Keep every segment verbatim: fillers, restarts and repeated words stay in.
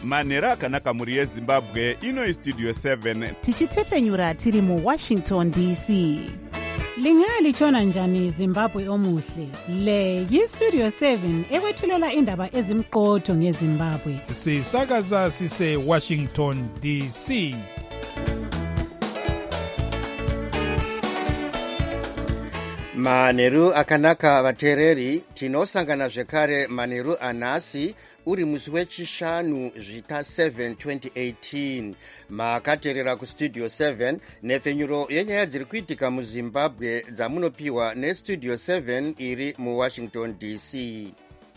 manhero akanaka mhuri yezimbabwe. Ino istudio seven tichitefenyura tiri muwashington D C. Lingalitshona njani Zimbabwe omuhle? Le yistudio seven ekwethulela indaba ezimqotho ngeZimbabwe. Sisakaza sise Washington D C. Manheru akanaka vateereri, tinosangana zvekare manheru anhasi uri musi wechishanu zvita seven twenty eighteen. Makateerera kustudio seven nhefenyuro yenyaya dziri kuitika muzimbabwe dzamunopiwa nestudio seven iri muwashington D C.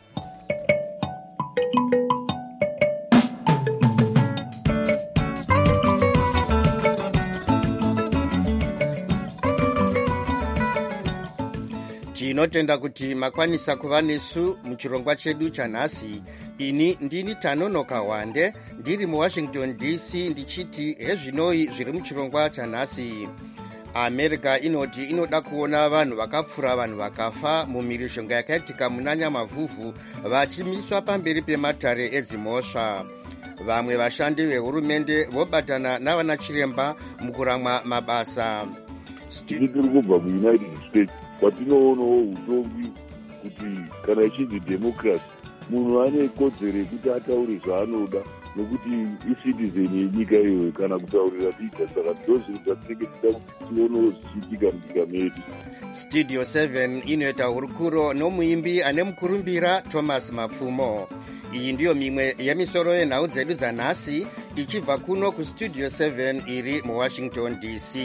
Tinotenda kuti makwanisa kuva nesu muchirongwa chedu chanhasi. Ini ndini Tanonoka Wande ndiri muwashington D C ndichiti hezvinoi zviri muchirongwa chanhasi. America inoti inoda kuona vanhu vakapfura vanhu vakafa mumhirizhonga yakaitika muna Nyamavhuvhu vachimiswa pamberi pematare edzimhosva. Vamwe vashandi vehurumende vobatana navana chiremba mukuramwa mabasa. Tiri kubva muUnited States kwatinoonawo utongi kuti kana ichinzi democracy munhu ane kodzero yekuti ataure zvaanoda nokuti icitizen yenyika iyoyo kana kutaurira dika. Saka ndozvinhu zvatinenge tida kuti tionewo zvichiitika munyika medu. Studio seven inoita hurukuro nomuimbi ane mukurumbira Thomas Mapfumo. Iyi ndiyo mimwe yemisoro yenhau dzedu dzanhasi ichibva kuno kustudio seven iri muwashington D C.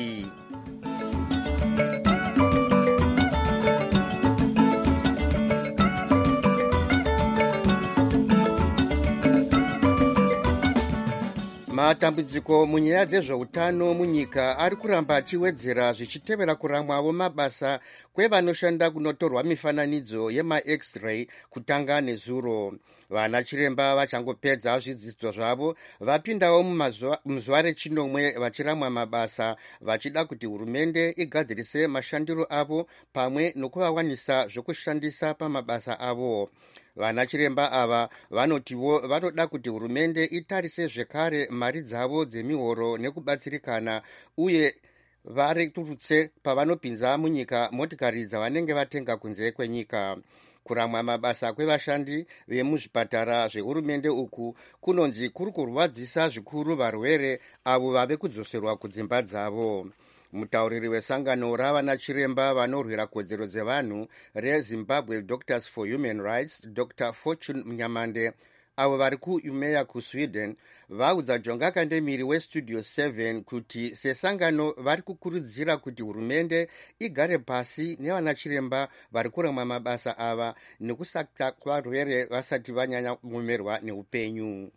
Matambudziko munyaya dzezveutano munyika ari kuramba achiwedzera zvichitevera kuramwawo mabasa kwevanoshanda kunotorwa mifananidzo yema-x-ray kutanga nezuro. Vana chiremba vachangopedza zvidzidzo zvavo vapindawo muzuva rechinomwe vachiramwa mabasa vachida kuti hurumende igadzirise mashandiro avo pamwe nokuvawanisa zvokushandisa pamabasa avo. Vana chiremba ava vanotiwo vanoda kuti hurumende itarise zvekare mari dzavo dzemihoro nekubatsirikana uye vareturutse pavanopinza munyika motikari dzavanenge vatenga kunze kwenyika. Kuramwa mabasa kwevashandi vemuzvipatara zvehurumende uku kunonzi kuri kurwadzisa zvikuru varwere avo vave kudzoserwa kudzimba dzavo. Mutauriri wesangano ravana chiremba vanorwira kodzero dzevanhu reZimbabwe Doctors for Human Rights Doctor Fortune Mnyamande avo vari kuUmeya kuSweden vaudza Jonga Kandemiri westudio seven kuti sesangano vari kukurudzira kuti hurumende igare pasi nevana chiremba vari kuramwa mabasa ava nekusaka varwere vasati vanyanya kumerwa neupenyu.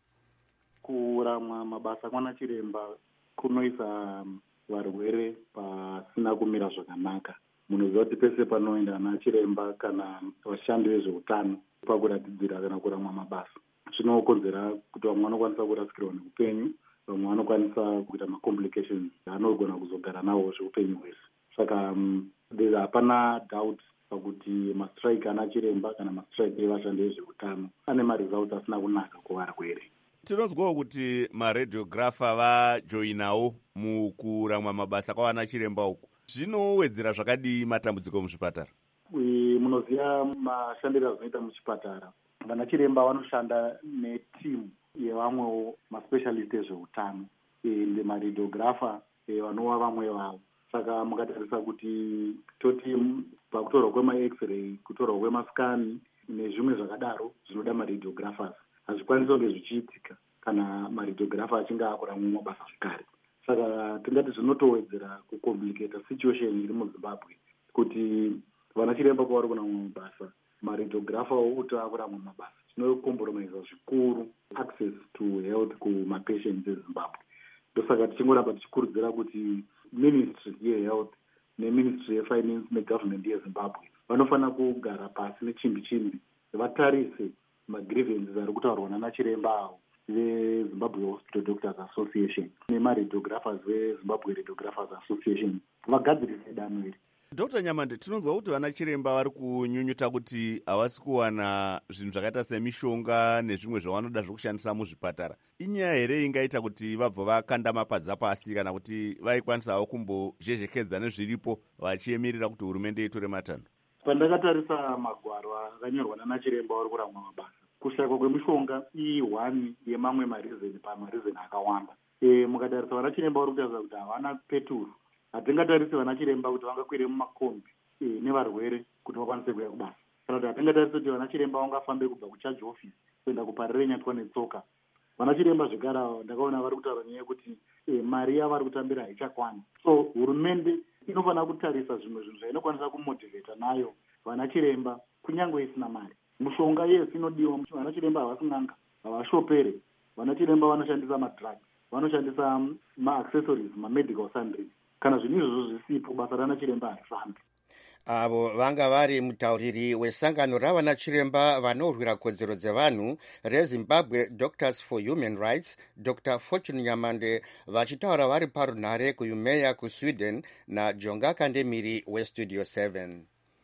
Kuramwa mabasa kwana chiremba kunoisa varwere pasina kumira zvakanaka. Munoziva kuti pese panoenda ana chiremba kana vashandi vezveutano pakuratidzira kana kuramwa mabasa zvinokonzera kuti vamwe vanokwanisa kurasikirwa neupenyu, vamwe vanokwanisa kuita macomplications anogona kuzogara nawo zveupenyu hwese. Saka hapana doubt pakuti mastrike ana chiremba kana mastrike evashandi vezveutano ane maresults asina kunaka kuvarwere. Tinonzwawo kuti maradiografa vajoinawo mukuramwa mabasa kwavana chiremba uku. Zvinowedzera zvakadii matambudziko muzvipatara? Munoziva mashandiro azvinoita muchipatara. Vana chiremba vanoshanda netimu yevamwewo maspecialist ezveutano ende maradiografa vanova vamwe vavo. Saka mukatarisa kuti toti pakutorwa kwema-x-ray, kutorwa kwemascani nezvimwe zvakadaro zvinoda maradiografers. Hazvikwanisi kunge zvichiitika kana maradiografa achinge akuramwa mabasa zvekare. Saka tingati zvinotowedzera kucomplicata situation iri muZimbabwe kuti vana chiremba kwavari kuramwa mabasa, maradiografa kuti akuramwa mabasa zvinokompromisa zvikuru access to health kumapatients eZimbabwe. Ndosaka tichingoramba tichikurudzira kuti ministry yehealth neministry yefinance negovernment yeZimbabwe vanofanira kugara pasi nechimbi chimbi vatarise magrievance ari kutaurwa nana chiremba avo veZimbabwe Hospital Doctors Association nemaradiographers veZimbabwe Radiographers Association vagadzirise danho iri. Dr Nyamande, tinonzwa kuti vana chiremba vari kunyunyuta kuti havasi kuwana zvinhu zvakaita semishonga nezvimwe zvavanoda zvokushandisa muzvipatara. Inyaya here ingaita kuti vabva vakanda mapadza pasi kana kuti vaikwanisawo kumbozhezhekedza nezviripo vachiemirira kuti hurumende itore matanho? Pandakatarisa magwaro akanyorwa nana chiremba vari kurangwa mabasa, kushayikwa kwemishonga i-one yemamwe marizeni pamarizeni akawanda. E, mukatarisa vana chiremba vari kutarisa kuti havana peturu. Hatingatarisi vana chiremba kuti vangakwire mumakombi e, nevarwere kuti vakwanise kuuya kubasa. Kana kuti hatingatarisi kuti vana chiremba vangafambe kubva kuchaji office kuenda kuparire nyatwa netsoka. Vana chiremba zvigara ndakaona vari kutaura nyaya yekuti e, mari yavari kutambira haichakwani. So hurumende inofanira kutarisa zvimwe zvinhu zvainokwanisa kumotivheta nayo vana chiremba kunyange isina mari. Mushonga yes inodiwa, vana chiremba havasi n'anga, havashopere. Vana chiremba vanoshandisa madrugs, vanoshandisa ma-accessories, ma-medical sundries. Kana zvinhu izvozvo zvisipo, basa rana chiremba harifambi. Avo vanga vari mutauriri wesangano ravana chiremba vanorwira kodzero dzevanhu reZimbabwe Doctors for Human Rights, Doctor Fortune Nyamande, vachitaura vari parunhare kuUmeya kuSweden naJonga Kandemiri weStudio seven.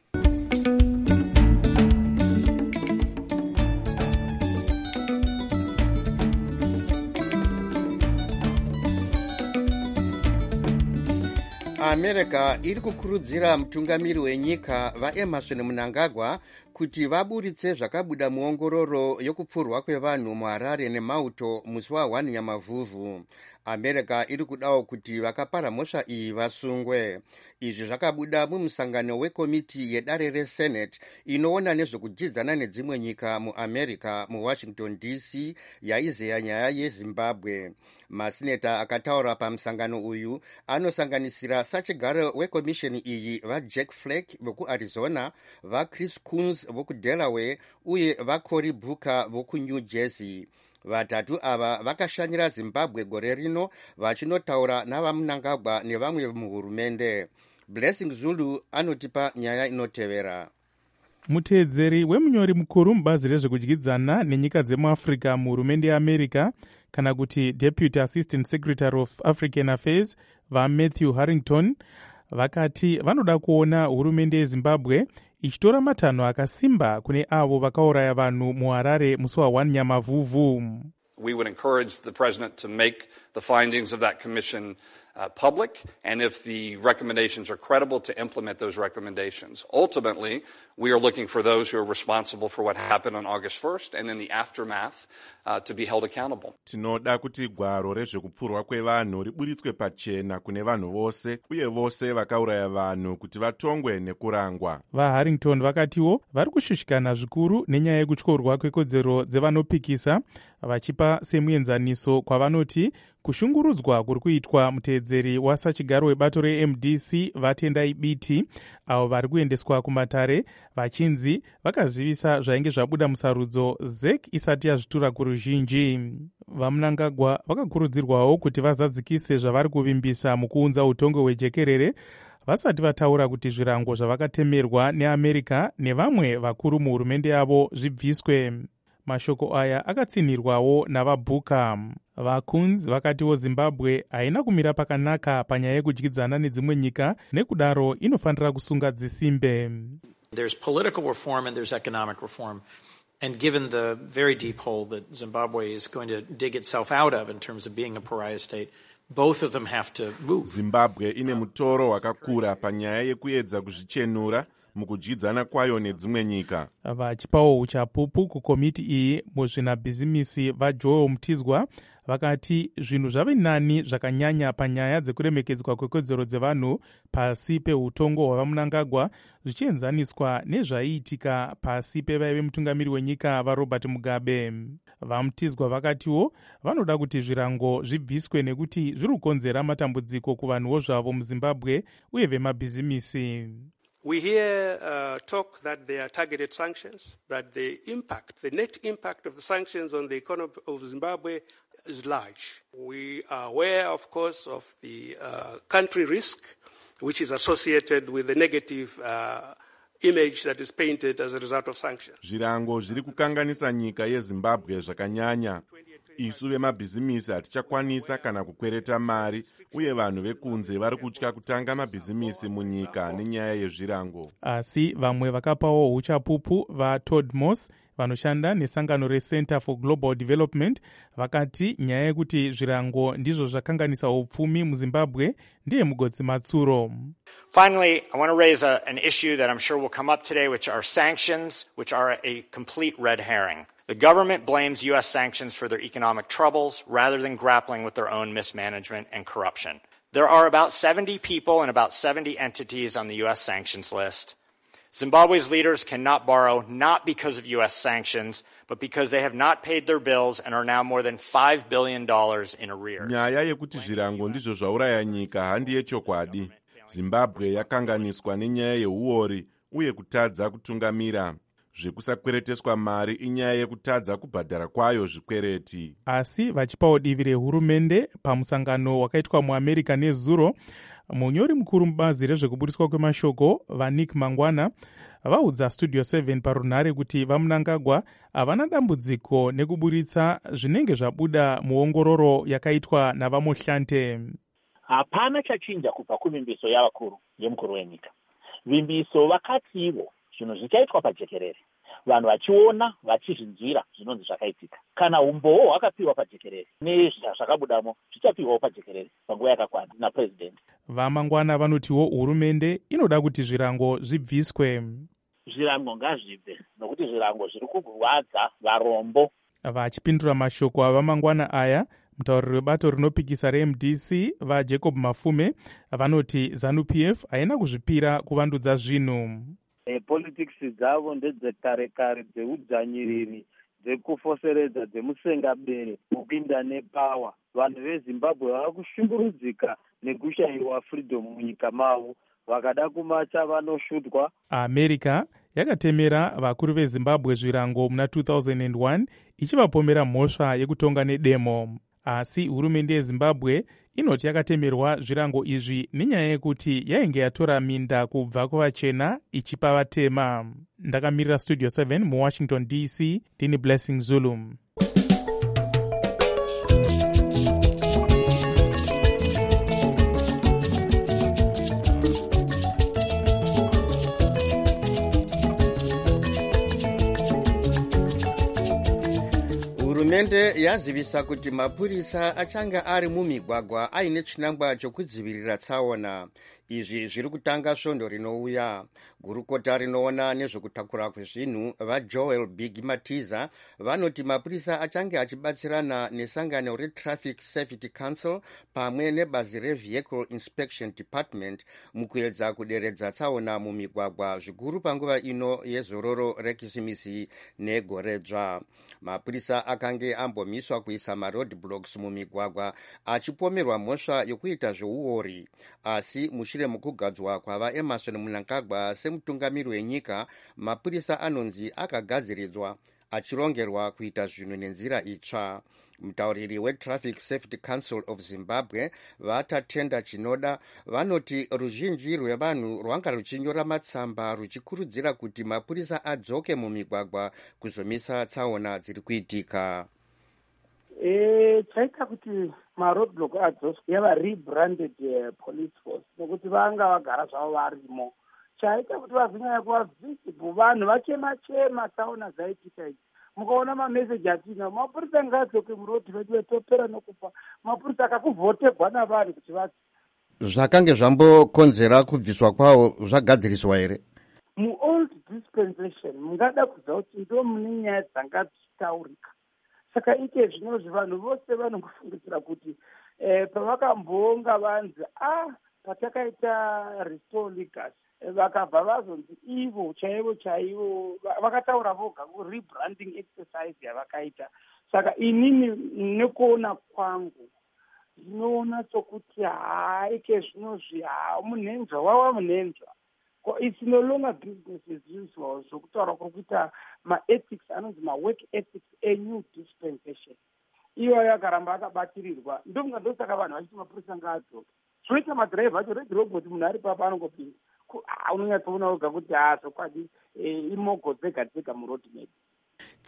America iri kukurudzira mutungamiri wenyika vaEmerson Mnangagwa kuti vaburitse zvakabuda muongororo yokupfurwa kwevanhu muHarare neMauto musi wa-one Nyamavhuvhu. America iri kudawo kuti vakapara mhosva iyi vasungwe. Izvi zvakabuda mumusangano wekomiti yedare reSenate inoona nezvekudyidzana nedzimwe nyika muAmerica muWashington D C yaizeya nyaya yeZimbabwe. Masineta akataura pamusangano uyu anosanganisira sachigaro wekomisheni iyi vaJack Flake vokuArizona, vaChris Coons vokuDelaware uye vaCory Booker vokuNew Jersey. Vatatu ava vakashanyira Zimbabwe gore rino vachinotaura navaMnangagwa nevamwe muhurumende. Blessing Zulu anotipa nyaya inotevera. Muteedzeri wemunyori mukuru mubazi rezvekudyidzana nenyika dzemuAfrica muhurumende yeAmerica kana kuti Deputy Assistant Secretary of African Affairs vaMatthew Harrington vakati vanoda kuona hurumende yeZimbabwe ichitora matanho akasimba kune avo vakauraya vanhu muHarare musi wa-one Nyamavhuvhu. We would encourage the president to make the findings of that commission uh, public, and if the recommendations are credible, to implement those recommendations. Ultimately, we are looking for those who are responsible for what happened on August first and in the aftermath uh, to be held accountable. Tinoda kuti gwaro rezvekupfurwa kwevanhu riburitswe pachena kune vanhu vose uye vose vakauraya vanhu kuti vatongwe nekurangwa. VaHarrington vakatiwo vari kushushikana zvikuru nenyaya yekutyorwa kwekodzero dzevanopikisa, vachipa semuenzaniso kwavanoti kushungurudzwa kuri kuitwa muteedzeri wasachigaro webato reM D C Vatendai Biti avo vari kuendeswa kumatare vachinzi vakazivisa zvainge zvabuda musarudzo Z E C isati yazvitura kuruzhinji. VaMnangagwa vakakurudzirwawo kuti vazadzikise zvavari kuvimbisa mukuunza utongo hwejekerere vasati vataura kuti zvirango zvavakatemerwa neAmerica nevamwe vakuru muhurumende yavo zvibviswe. Mashoko aya akatsinirwawo navaBooker. VaCoons vakatiwo Zimbabwe haina kumira pakanaka panyaya yekudyidzana nedzimwe nyika, nekudaro inofanira kusunga dzisimbe. There's political reform and there's economic reform. And given the very deep hole that Zimbabwe is going to dig itself out of in terms of being a pariah state, both of them have to move. Zimbabwe ine mutoro wakakura panyaya yekuedza kuzvichenura mukudyidzana kwayo nedzimwe nyika. Vachipawo uchapupu kukomiti iyi muzvinabhizimisi vaJoel Mutizwa vakati zvinhu zvave nani zvakanyanya panyaya dzekuremekedzwa kwekodzero dzevanhu pasi peutongo hwavaMnangagwa zvichienzaniswa nezvaiitika pasi pevaive mutungamiri wenyika vaRobert Mugabe. VaMutizwa vakatiwo vanoda kuti zvirango zvibviswe nekuti zviri kukonzera matambudziko kuvanhuwo zvavo muZimbabwe uye vemabhizimisi. We hear uh, talk that they are targeted sanctions, but the impact, the net impact of the sanctions on the economy of Zimbabwe is large. We are aware, of course, of the uh, country risk, which is associated with the negative uh, image that is painted as a result of sanctions. Zvirango zviri kukanganisa nyika yeZimbabwe zvakanyanya. isu vemabhizimisi hatichakwanisa kana kukwereta mari, uye vanhu vekunze vari kutya kutanga mabhizimisi munyika nenyaya yezvirango. Asi vamwe vakapawo uchapupu vaTodd Moss vanoshanda nesangano reCenter for Global Development vakati nyaya yekuti zvirango ndizvo zvakanganisa upfumi muZimbabwe ndiye mugodzi matsuro. Finally, I want to raise a, an issue that I'm sure will come up today, which are sanctions, which are a complete red herring. The government blames U S sanctions for their economic troubles rather than grappling with their own mismanagement and corruption. There are about seventy people and about seventy entities on the U S sanctions list. Zimbabwe's leaders cannot borrow not because of U S sanctions, but because they have not paid their bills and are now more than five billion dollars in arrears. Nyaya yekuti zvirango ndizvo zvauraya nyika handi yechokwadi. Zimbabwe yakanganiswa nenyaya yeuori uye kutadza kutungamira. Zvekusakwereteswa mari inyaya yekutadza kubhadhara kwayo zvikwereti. Asi vachipawo divi rehurumende pamusangano wakaitwa muAmerica nezuro, munyori mukuru mubazi rezvekuburiswa kwemashoko vaNick Mangwana vaudza Studio seven parunhare kuti vaMnangagwa havana dambudziko nekuburitsa zvinenge zvabuda muongororo yakaitwa navaMohlante. Hapana chachinja kubva kuvimbiso yavakuru yemukuru wenyika. Vimbiso vakati ivo zvinhu zvichaitwa pajekerere, vanhu vachiona vachizvinzwira zvinonzi zvakaitika. Kana umbowo hwakapiwa pajekerere nezvakabudamo zvichapiwawo pajekerere panguva yakakwana napresident. VaMangwana vanotiwo hurumende inoda kuti zvirango zvibviswe. Zvirango ngazvibve nokuti zvirango zviri kurwadza varombo. Vachipindura mashoko avaMangwana aya, mutauriri webato rinopikisa reM D C vaJacob Mafume vanoti ZANU-P F haina kuzvipira kuvandudza zvinhu. E, politics dzavo ndedzekare kare dzeudzanyiriri dzekufoseredza dzemusengabere kupinda nepawa. Vanhu veZimbabwe vava kushungurudzika nekushayiwa freedom munyika mavo, vakada kumacha vanoshutwa. America yakatemera vakuru veZimbabwe zvirango muna two thousand one ichivapomera mhosva yekutonga nedemo. Asi hurumende yeZimbabwe inoti yakatemerwa zvirango izvi nenyaya yekuti yainge yatora minda kubva kuvachena ichipa vatema. Ndakamirira Studio seven muWashington D C, ndini Blessing Zulu. Hurumende yazivisa kuti mapurisa achanga ari mumigwagwa aine chinangwa chokudzivirira tsaona. Izvi zviri kutanga svondo rinouya. Gurukota rinoona nezvekutakura kwezvinhu vaJoel Big Matiza vanoti mapurisa achange achibatsirana nesangano reTraffic Safety Council pamwe nebazi reVehicle Inspection Department mukuedza kuderedza tsaona mumigwagwa zvikuru panguva ino yezororo rekisimisi negoredzva. Mapurisa akange ambomiswa kuisa maroadblocks mumigwagwa achipomerwa mhosva yokuita zveuori, asi mushure mukugadzwa kwava Emerson Mnangagwa semutungamiri wenyika, mapurisa anonzi akagadziridzwa achirongerwa kuita zvinhu nenzira itsva. Mutauriri weTraffic Safety Council of Zimbabwe vatatenda chinoda vanoti ruzhinji rwevanhu rwanga ruchinyora matsamba ruchikurudzira kuti mapurisa adzoke mumigwagwa kuzomisa tsaona dziri kuitika. Eh, chaita kuti maroadblock adzoswe yava rebranded uh, police force nokuti vanga vagara zvavo varimo. Chaita kuti vazonyanya kuva visible vanhu vachema chema tsaona dzaitika idzi. Mukaona mameseji atina mapurisa ngaadzoke murodhi vedu vetopera nokupa mapurisa akakuvhotegwa navanhu kuti vati. Zvakange zvambokonzera kubviswa kwawo zvagadziriswa here? Muold dispensation mungada kuziva kuti ndo mune nyaya dzanga dzichitaurika. Saka ike zvinozvi vanhu vose vanongofungidzira kuti eh, pavakambonga vanzi ah patakaita restore legacy vakabva vazonzi ivo chaivo chaivo vakataura voga rebranding exercise yavakaita. Saka inini nekuona kwangu ndinoona sokuti haike zvinozvi ha munhenzva wava munhenzva. It's no longer business as usual. Zvokutaura kuri kuita maethics anonzi mawork ethics enew dispensation. Iyo yakaramba akabatirirwa ndomunga ndosaka vanhu vachiti mapurisa ngaadzoke. Zvoita madhiraivha acho red robot munhu ari papa anongopinda unonyatsoona oga kuti ha zvokwadi imogo dzega dzega muroad map.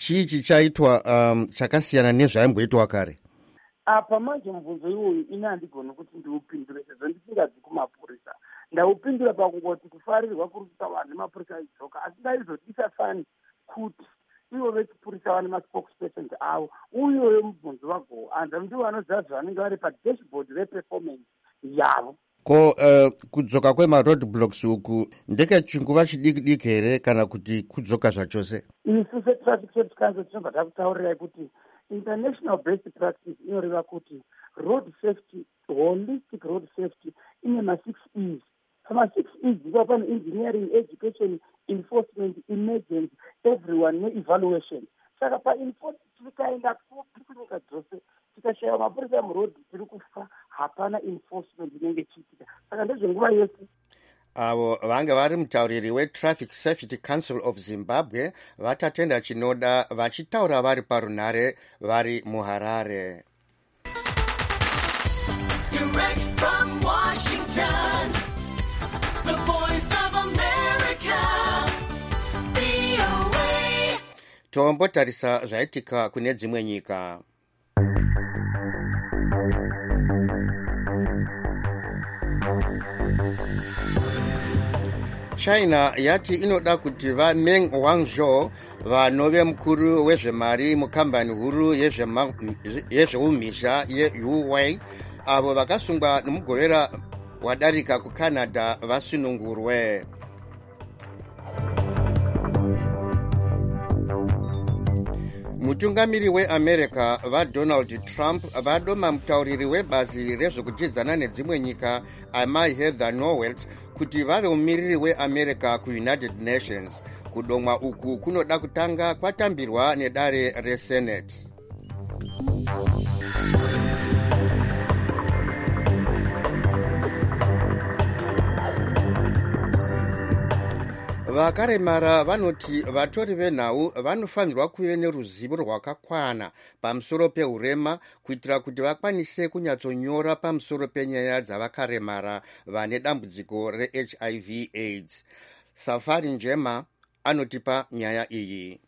chii chichaitwa um, chakasiyana nezvaimboitwa kare? Apa manje mubvunzo iwoyu ine handigoni kuti ndiupindure sezvo ndisingadzi kumapurisa. Ndaupindura pakungoti kufarirwa kuri kuita vanhu nemapurisa aidzoka, asi ndaizodisa fani kuti ivo vechipurisa vane maspokespersons avo uyoyo mubvunzo vagoanza ndivo vanoziva zvavanenge vari padashboard reperformance yavo. Ko uh, kudzoka kwemaroadblocks uku ndeke chinguva chidiki diki here kana kuti kudzoka zvachose? Isu setraffic safety council tinobva takutaurirai kuti international best practice inoreva kuti road safety, holistic road safety ine ma-six E's. Pama-six E's ipa pane engineering, education, enforcement, emergency, everyone ne-evaluation. Saka pa-enforcement tikaenda kunyika dzose tikashaya mapurisa muroad tiri kufa, hapana enforcement inenge chiitika. Saka ndezvenguva yese avo vange vari mutauriri wetraffic safety council of Zimbabwe vatatenda chinoda vachitaura vari parunhare vari muHarare. Direct from Washington, the voice of America, V O A. Tombotarisa zvaitika kune dzimwe nyika. China yati inoda kuti vaMeng Wanzhou vanove mukuru wezvemari mukambani huru yezveumhizha yeHuawei avo vakasungwa nomugovera wadarika kuCanada vasunungurwe. Mutungamiri weAmerica vaDonald Trump vadoma mutauriri webazi rezvekutidzana nedzimwe nyika Amai Heather Nauert kuti vave mumiriri weAmerica kuUnited Nations. Kudomwa uku kunoda kutanga kwatambirwa nedare reSenate. Vakaremara vanoti vatori venhau vanofanirwa kuve neruzivo rwakakwana pamusoro peurema kuitira kuti vakwanise kunyatsonyora pamusoro penyaya dzavakaremara vane dambudziko reH I V AIDS. Safari Njema anotipa nyaya iyi.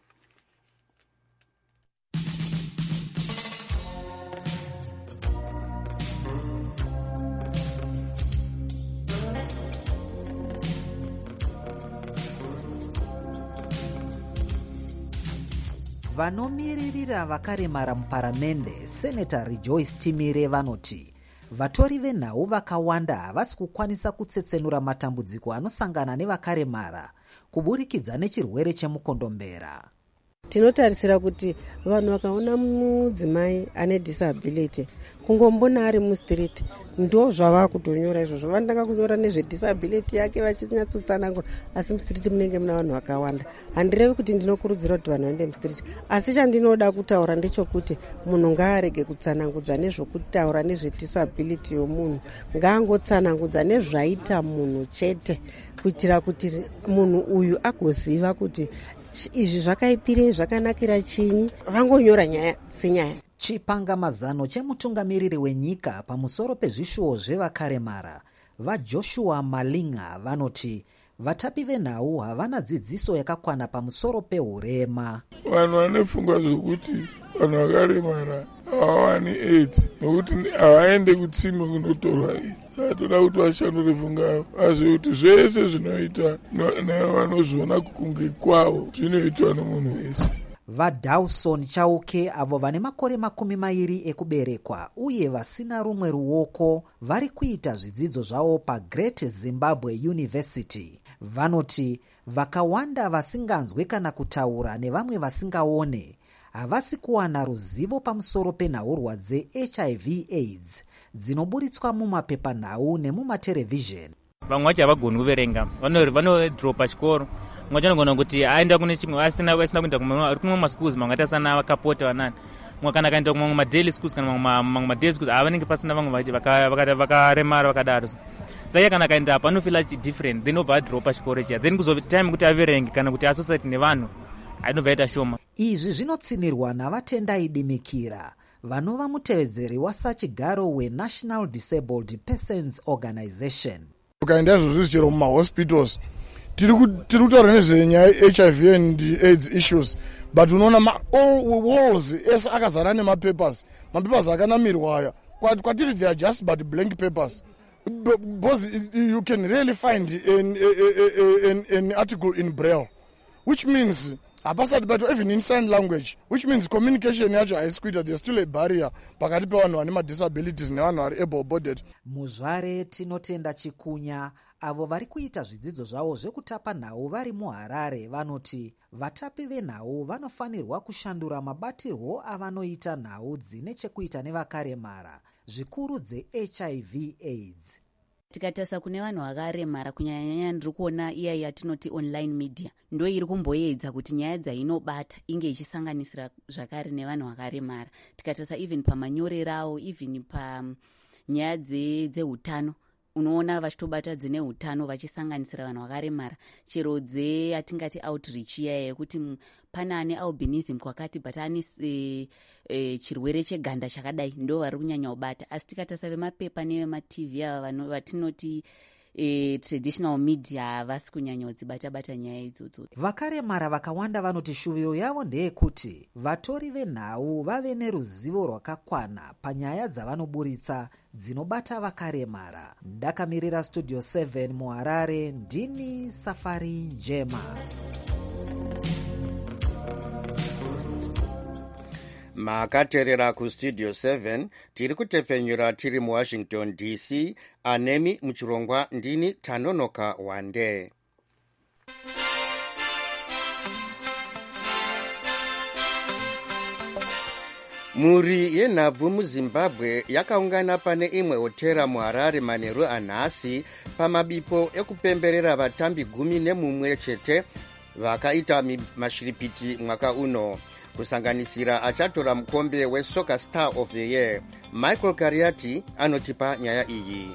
Vanomiririra vakaremara muparamende Senator Rejoice Timire vanoti vatori venhau vakawanda havasi kukwanisa kutsetsenura matambudziko anosangana nevakaremara kuburikidza nechirwere chemukondombera. Tinotarisira kuti vanhu vakaona mudzimai ane disability kungombona ari mustreet ndo zvava kutonyora izvozvo. Vanotanga kunyora nezvedisability yake vachinyatsotsanangura, asi mustreet munenge muna vanhu vakawanda. Handirevi kuti ndinokurudzira kuti vanhu vaende mustreet, asi chandinoda kutaura ndechokuti munhu ngaarege kutsanangudza nezvokutaura nezvedisability yomunhu, ngaangotsanangudza nezvaita munhu chete kuitira kuti munhu uyu agoziva kuti izvi zvakaipirei, zvakanakira chinyi, vangonyora nyaya senyaya. Chipangamazano chemutungamiriri wenyika pamusoro pezvishuwo zvevakaremara vaJoshua Malinga vanoti vatapi venhau havana dzidziso yakakwana pamusoro peurema. Vanhu vanepfungwa zvokuti vanhu vakaremara havawani AIDS nokuti havaende kutsime kunotorwa AIDS. Saka toda kuti vashandure pfungwa vazive kuti zvese zvinoita nevanozviona kunge kwavo zvinoitwa nomunhu wese. VaDawson Chauke avo vane makore makumi mairi ekuberekwa uye vasina rumwe ruoko vari kuita zvidzidzo zvavo paGreat Zimbabwe University vanoti vakawanda vasinganzwe kana kutaura nevamwe vasingaone havasi kuwana ruzivo pamusoro penhahurwa dzeH I V AIDS dzinoburitswa mumapepanhau nemumaterevhizheni. Vamwe vacho havagoni kuverenga, vanodropa chikoro. Mumwe wacho anogona kuti aenda kune chimwe asina asina kuenda kumwe maschools mamwe akaita sana vakapota vanani. Mumwe kana akaenda kumwe madaily schools kana mamwe madaily schools havanenge pasina vamwe vakaremara vakadaro. Saka kana akaenda apa anofila different, then obva adropa chikoro chiya. Then kuzotime kuti averenge kana kuti associate nevanhu anobva aita shoma. Izvi zvinotsinirwa navatendai Dimikira vanova mutevedzeri wasachigaro weNational Disabled Persons Organization. Ukaenda izvozvo chero mumahospitals tiri kutaura nezvenyaya H I V and AIDS issues, but unoona walls ese akazara nemapapers, mapapers akanamirwa aya kwatiri they are just but blank papers, because you can really find an, an, an article in Braille, which means apasati but even in sign language, which means communication yacho haisikuita. There's still a barrier pakati pevanhu vane madisabilities nevanhu vari able bodied. muzvare tinotenda chikunya avo vari kuita zvidzidzo zvavo zvekutapa nhau vari muharare vanoti vatapi venhau vanofanirwa kushandura mabatirwo avanoita nhau dzine chekuita nevakaremara zvikuru dze-H I V AIDS. Tikatarisa kune vanhu vakaremara kunyanyanya ndiri kuona iya yatinoti online media ndo iri kumboedza kuti nyaya dzainobata inge ichisanganisira zvakare nevanhu vakaremara. Tikatarisa even pamanyorero avo, even panyaya dzeutano unoona vachitobata dzine utano vachisanganisira vanhu vakaremara, chero dze atingati outreach iya yekuti pana ane albinism kwakati but ane e, e, chirwere cheganda chakadai ndo vari kunyanya kubata. Asi tikatarisa vemapepa nevema-tv ava vatinoti e, traditional media havasi kunyanya kudzibata-bata nyaya idzodzo. Vakaremara vakawanda vanoti shuviro yavo ndeyekuti vatori venhau vave neruzivo rwakakwana panyaya dzavanoburitsa dzinobata vakaremara. Ndakamirira studio seven muharare, ndini Safari Njema. makateerera kustudio seven tiri kutepfenyura tiri muwashington D C. Anemi muchirongwa ndini Tanonoka Wande. Mhuri yenhabvu muZimbabwe yakaungana pane imwe hotera muHarare manheru anhasi pamabipo ekupemberera vatambi gumi nemumwe chete vakaita mashiripiti mwaka uno, kusanganisira achatora mukombe weSoccer Star of the Year. Michael Kariati anotipa nyaya iyi.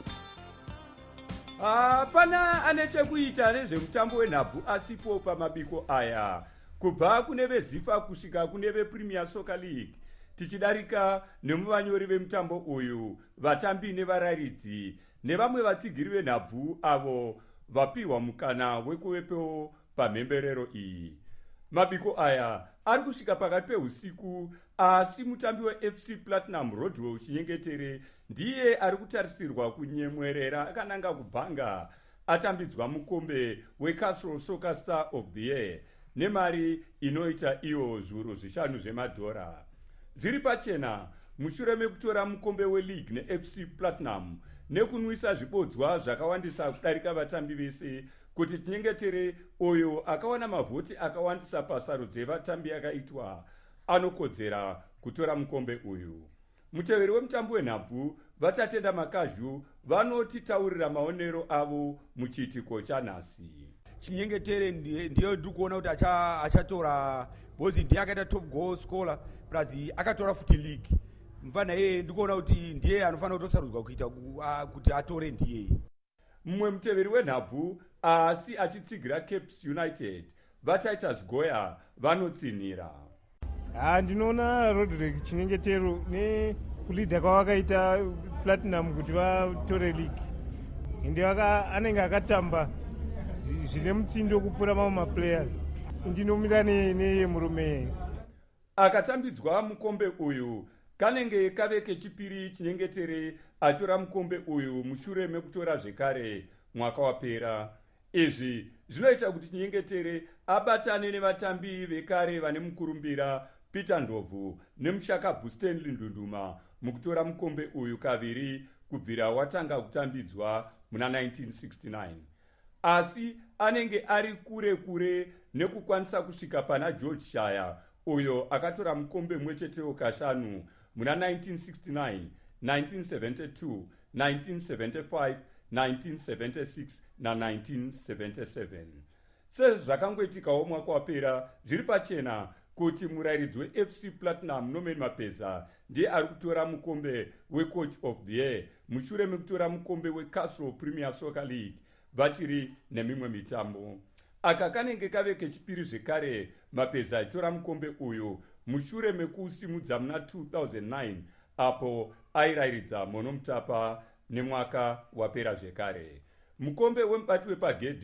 Hapana ane chekuita nezvemutambo wenhabvu asipo pamabiko aya, kubva kune veZifa kusvika kune vePremier Soccer League, tichidarika nemuvanyori vemutambo uyu, vatambi nevarayiridzi nevamwe vatsigiri venhabvu avo vapiwa mukana wekuvepo pamhemberero iyi. Mabiko aya ari kusvika pakati peusiku, asi mutambi weF C Platinum Rodwell Chinyengetere ndiye ari kutarisirwa kunyemwerera akananga kubhanga atambidzwa mukombe weCastro Soccer Star of the Year nemari inoita iyo zviuru zvishanu zvemadhora. Zviri pachena mushure mekutora mukombe weLeague neF C Platinum nekunwisa zvibodzwa zvakawandisa kudarika vatambi vese, kuti Chinyengetere uyo akawana mavhoti akawandisa pasarudzo dzevatambi akaitwa anokodzera kutora mukombe uyu. Muteveri wemutambo wenhabvu vatatenda makazhu vanotitaurira maonero avo muchiitiko chanhasi. Chinyengetere ndiye ndiri kuona kuti achatora bhozi ndiye akaita top goal scorer plus akatora futi league. Mfana yeye ndikuona kuti ndiye anofanira kutosarudzwa kuita kuti atore ndiye. Mumwe muteveri wenhabvu asi achitsigira Capes United vaTitus Goya vanotsinhira. Ah, ndinoona Roderick Chinyengetero ne kulidha kwavakaita Platinum kuti vatore league ende anenge akatamba zvine mutsindo kupfuura mamwe maplayers. Ndinomira neye murume akatambidzwa mukombe uyu kanenge kave kechipiri Chinyengetere atora mukombe uyu mushure mekutora zvekare mwaka wapera. Izvi zvinoita kuti Chinyengetere abatane nevatambi vekare vane mukurumbira Peter Ndobvu nemushakabvu Stanley Ndunduma mukutora mukombe uyu kaviri kubvira watanga kutambidzwa muna nineteen sixty-nine. Asi anenge ari kure kure nekukwanisa kusvika pana George Shire uyo akatora mukombe mwechetewo kashanu muna nineteen sixty-nine, nineteen seventy-two, nineteen seventy-five, nineteen seventy-six na nineteen seventy-seven. Sezvakangoitikawo mwaka wapera, zviri pachena kuti murayiridzi weF C Platinum Norman Mapeza ndiye ari kutora mukombe weCoach of the Year mushure mekutora mukombe weCastro Premier Soccer League vachiri nemimwe mitambo. Aka kanenge kave kechipiri zvekare Mapeza aitora mukombe uyu mushure mekusimudza muna two thousand nine apo airayiridza Mono Mutapa nemwaka wapera zvekare. Mukombe wemubati wepagedhe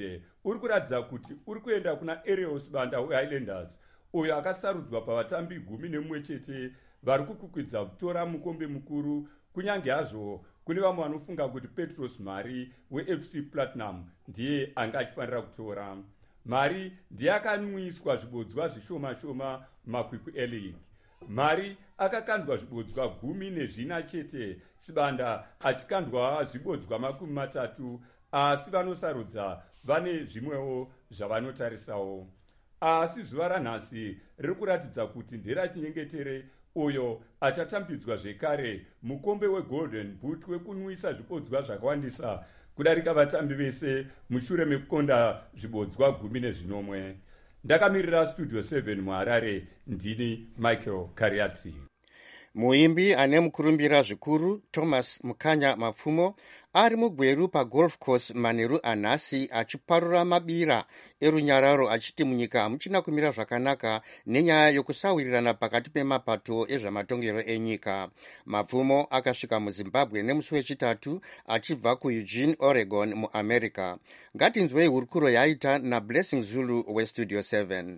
uri kuratidza kuti uri kuenda kuna Ariel Sibanda weHighlanders, uyo akasarudzwa pavatambi gumi nemumwe chete vari kukukwidza kutora mukombe mukuru, kunyange hazvo kune vamwe vanofunga kuti Petros Mari weF C Platinum ndiye anga achifanira kutora. Mari ndiye akanwiswa zvibodzwa zvishoma shoma makwikwi eleague. Mari akakandwa zvibodzwa gumi nezvina chete, Sibanda achikandwa zvibodzwa makumi matatu, asi vanosarudza vane zvimwewo zvavanotarisawo. Asi zuva ranhasi riri kuratidza kuti nderachinyengetere uyo achatambidzwa zvekare mukombe weGolden Boot wekunwisa zvibodzwa zvakawandisa kudarika vatambi vese mushure mekukonda zvibodzwa gumi nezvinomwe. Ndakamirira Studio seven muHarare, ndini Michael Kariati. Muimbi ane mukurumbira zvikuru Thomas Mukanya Mapfumo ari mugweru pagolf course manheru anhasi achiparura mabira erunyararo achiti munyika hamuchina kumira zvakanaka nenyaya yokusawirirana pakati pemapato ezvamatongero enyika. Mapfumo akasvika muZimbabwe nemusi wechitatu achibva kuEugene, Oregon muAmerica. Ngatinzwei hurukuro yaita naBlessing Zulu weStudio seven.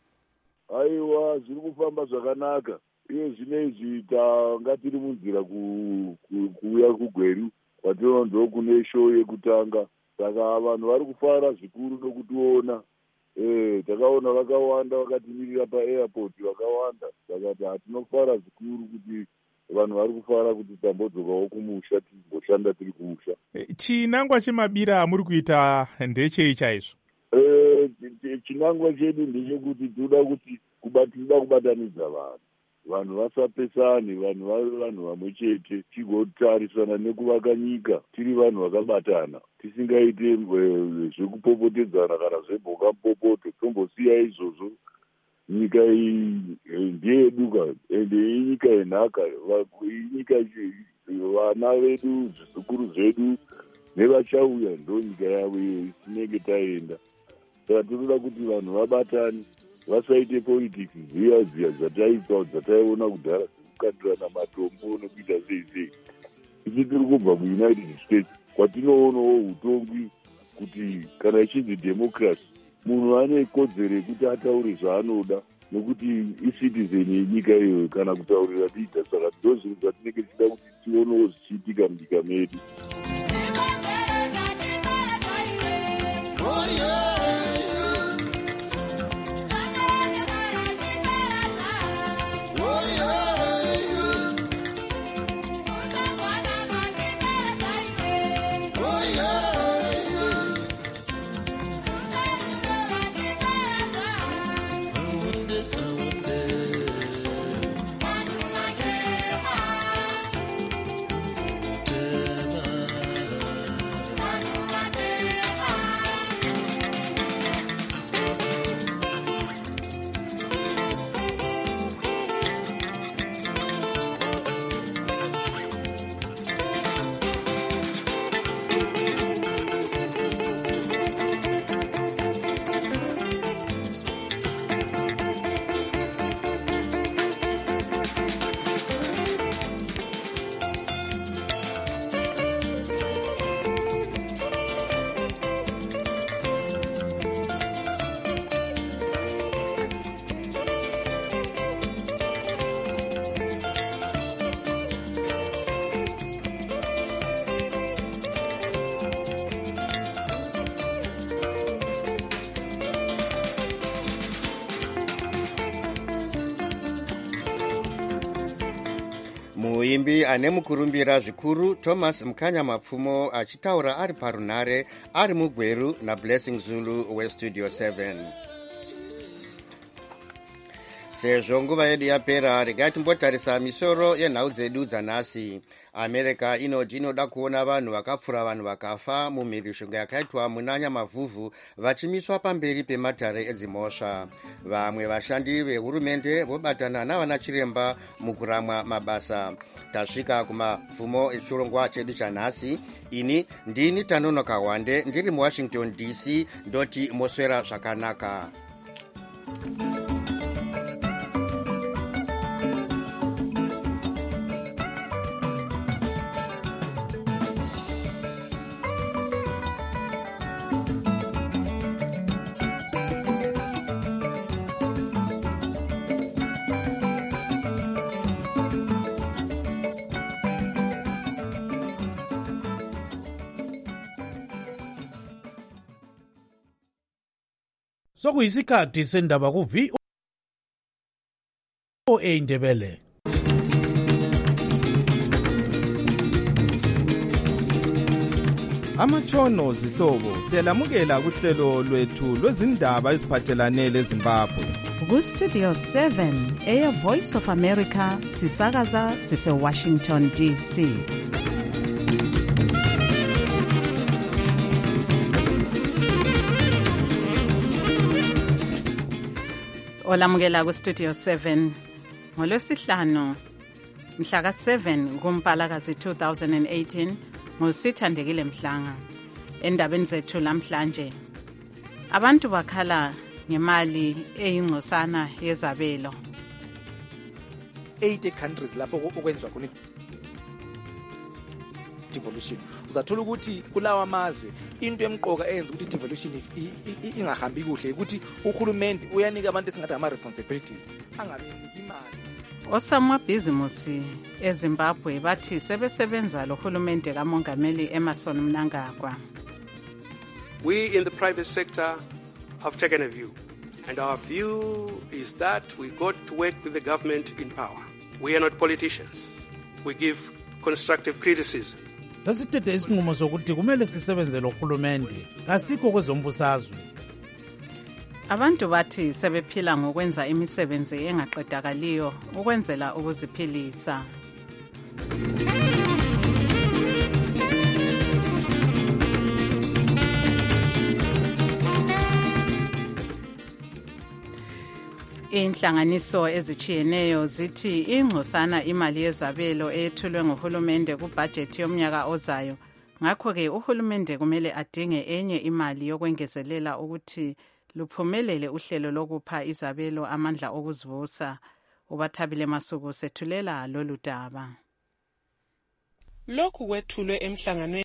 Aiwa, zviri kufamba zvakanaka. Iye zvinezvi tanga tiri munzira kuuya kugweru kwatinondo kune show yekutanga, saka vanhu vari kufara zvikuru nokutiona. Eh, takaona vakawanda vakatimirira paairport vakawanda, saka hatinofara zvikuru kuti vanhu vari kufara kuti tambodzokawo kumusha, timboshanda tiri kumusha. Chinangwa chemabira amuri kuita ndechei chaizvo? Eh, chinangwa chedu ndechekuti tinoda kuti tinoda kubatanidza vanhu vanhu vasapesani, vanhu vave vanhu vamwe chete, tigotarisana nekuvaka nyika tiri vanhu vakabatana, tisingaite zvekupopotedzana kana zvemboka mupopoto. Tombosiya izvozvo. Nyika iyi ndeyedu ende inyika yenhaka, inyika vana vedu, zvizukuru zvedu nevachauya ndo nyika yavo iyo isinenge taenda. Saka tinoda kuti vanhu vabatane, vasaite politics ziya ziya dzataitwa dzataiona kudhara dzekukandirana matombo nekuita sei sei. Ichi tiri kubva kuUnited States kwatinoonawo utongi kuti kana ichinzi democracy, munhu ane kodzero yekuti ataure zvaanoda nekuti icitizen yenyika iyoyo kana kutaurira leader. Saka ndozvinhu zvatinenge tichida kuti tionewo zvichiitika munyika medu. Muimbi ane mukurumbira zvikuru Thomas Mukanya Mapfumo achitaura ari parunhare ari mugweru naBlessing Zulu weStudio seven. Sezvo nguva yedu yapera, regai timbotarisa misoro yenhau dzedu dzanhasi. America inoti inoda kuona vanhu vakapfura vanhu vakafa mumhirishonga yakaitwa muna Nyamavhuvhu vachimiswa pamberi pematare edzimhosva. Vamwe vashandi vehurumende vobatana navana chiremba mukuramwa mabasa. Tasvika kumapfumo echirongwa chedu chanhasi. Ini ndini Tanonoka Wande ndiri muWashington D C, ndoti moswera zvakanaka. sokuyisikhathi sendaba ku-V O A Ndebele. Amatshono zihlobo siyalamukela kuhlelo lwethu lwezindaba eziphathelane leZimbabwe. Ku-Studio seven eya Voice of America sisakaza sise-Washington D C. Olamukela ku-Studio seven ngolwesihlanu mhla ka seven kuMpalakazi two thousand eighteen ngosithandekile Mhlanga. Endabeni zethu lamhlanje, abantu bakhala ngemali eyingcosana yezabelo. eighty countries lapho okwenzwa khona devolution. Uzathola ukuthi kulawa amazwe into emqoka eyenza ukuthi devolution ingahambi kuhle ukuthi uhulumende uyanika abantu esingathi ama responsibilities angabeniki imali. Osomabhizimusi eZimbabwe bathi sebesebenza lo hulumende kaMongameli Emmerson Mnangagwa. We in the private sector have taken a view, and our view is that we got to work with the government in power. We are not politicians. We give constructive criticism. Sasithethe isinqumo sokuthi kumele sisebenze lo hulumende, kasikho kwezombusazwe. Abantu bathi sebephila ngokwenza imisebenzi engaqedakaliyo ukwenzela ukuziphilisa. Inhlanganiso ezichiyeneyo zithi ingcosana imali yezabelo ethulwe ngohulumende kubudget yomnyaka ozayo. Ngakho ke uhulumende kumele adinge enye imali yokwengezelela ukuthi luphumelele uhlelo lokupha izabelo amandla okuzivusa. Ubathabile Masuku sethulela lolu daba. Lokhu kwethulwe emhlanganweni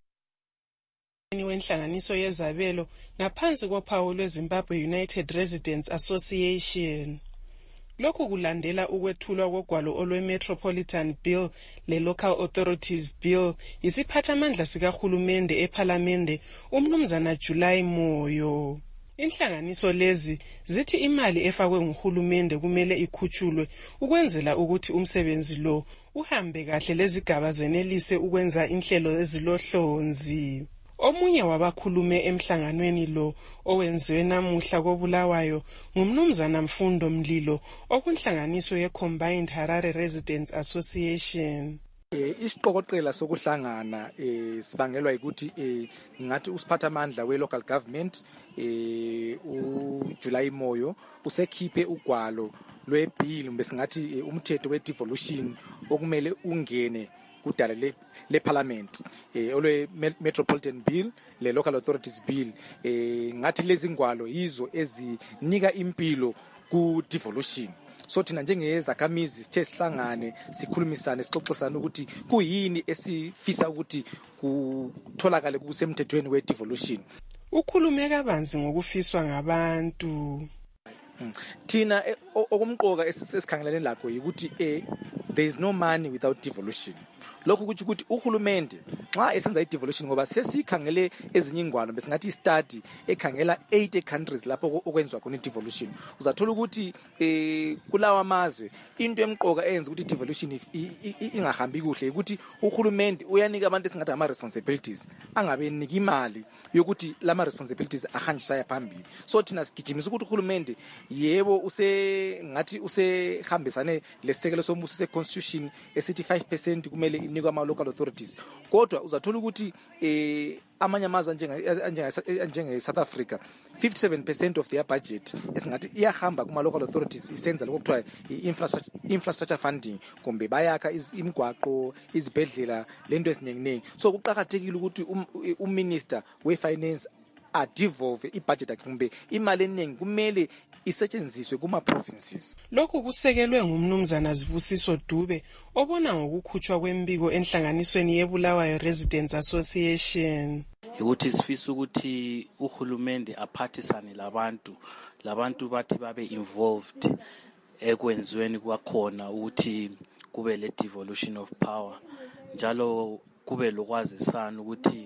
wenhlanganiso yezabelo ngaphansi kophawu lweZimbabwe United Residents Association. Lokhu kulandela ukwethulwa kogwalo olwe-Metropolitan Bill le-Local Authorities Bill isiphathamandla sikahulumende ephalamende uMnumzana July Moyo. Inhlanganiso lezi zithi imali efakwe nguhulumende kumele ikhutshulwe ukwenzela ukuthi umsebenzi lo uhambe kahle lezigaba zenelise ukwenza inhlelo ezilohlonzi. Omunye wabakhulume emhlanganweni lo owenziwe namuhla koBulawayo ngumnumzana Mfundo Mlilo okunhlanganiso ye-Combined Harare Residents Association. Eh isiqokoqela sokuhlangana eh sibangelwa ukuthi eh ngathi usiphathamandla we-local government eh uJuly Moyo usekhiphe ugwalo lwebill besingathi umthetho we-devolution okumele ungene kudala le le parliament eh olwe Metropolitan Bill le Local Authorities Bill eh ngathi lezi ngwalo yizo ezinika impilo ku devolution. So thina njengezakhamizi sithe sihlangane sikhulumisane sixoxisana ukuthi kuyini esifisa ukuthi kutholakale kusemthethweni we devolution. Ukhulume kabanzi ngokufiswa ngabantu. Thina okumqoka esisikhangelane lakho ukuthi eh there is no money without devolution. Lokhu kuthi ukuthi uhulumende xa esenza i-devolution ngoba sesikhangele ezinye ingwalo besingathi i-study ekhangela eighty countries lapho okwenzwa khona i-devolution. Uzathola ukuthi eh kulawa amazwe into emqoka eyenza ukuthi i-devolution ingahambi kuhle ukuthi uhulumende uyanika abantu esingathi ama responsibilities angabeniki imali yokuthi lama responsibilities ahanjiswa phambili. So thina sigijimisa ukuthi uhulumende yebo use ngathi usehambisane lesekelo sombuso se-constitution esithi five percent kumele inikwa ama-local authorities, kodwa uzathola ukuthi eh amanye amazwe njenge South Africa fifty-seven percent of their budget esingathi iyahamba kuma-local authorities isenza lokho kuthiwa i-infrastructure infrastructure funding kumbe bayakha imigwaqo izibhedlela lento eziningi. So kuqhakathekile ukuthi uminister we-finance adevolve ibudget yakhe kumbe imali eningi kumele isetshenziswe kuma provinces. Lokhu kusekelwe ngumnumzana Zibusiso Dube obona ngokukhutshwa kwembiko enhlanganisweni yeBulawayo Residents Association. Ukuthi sifisa ukuthi uhulumende aphathisane labantu labantu bathi babe involved ekwenziweni kwakhona ukuthi kube le devolution of power, njalo kube lokwazisana ukuthi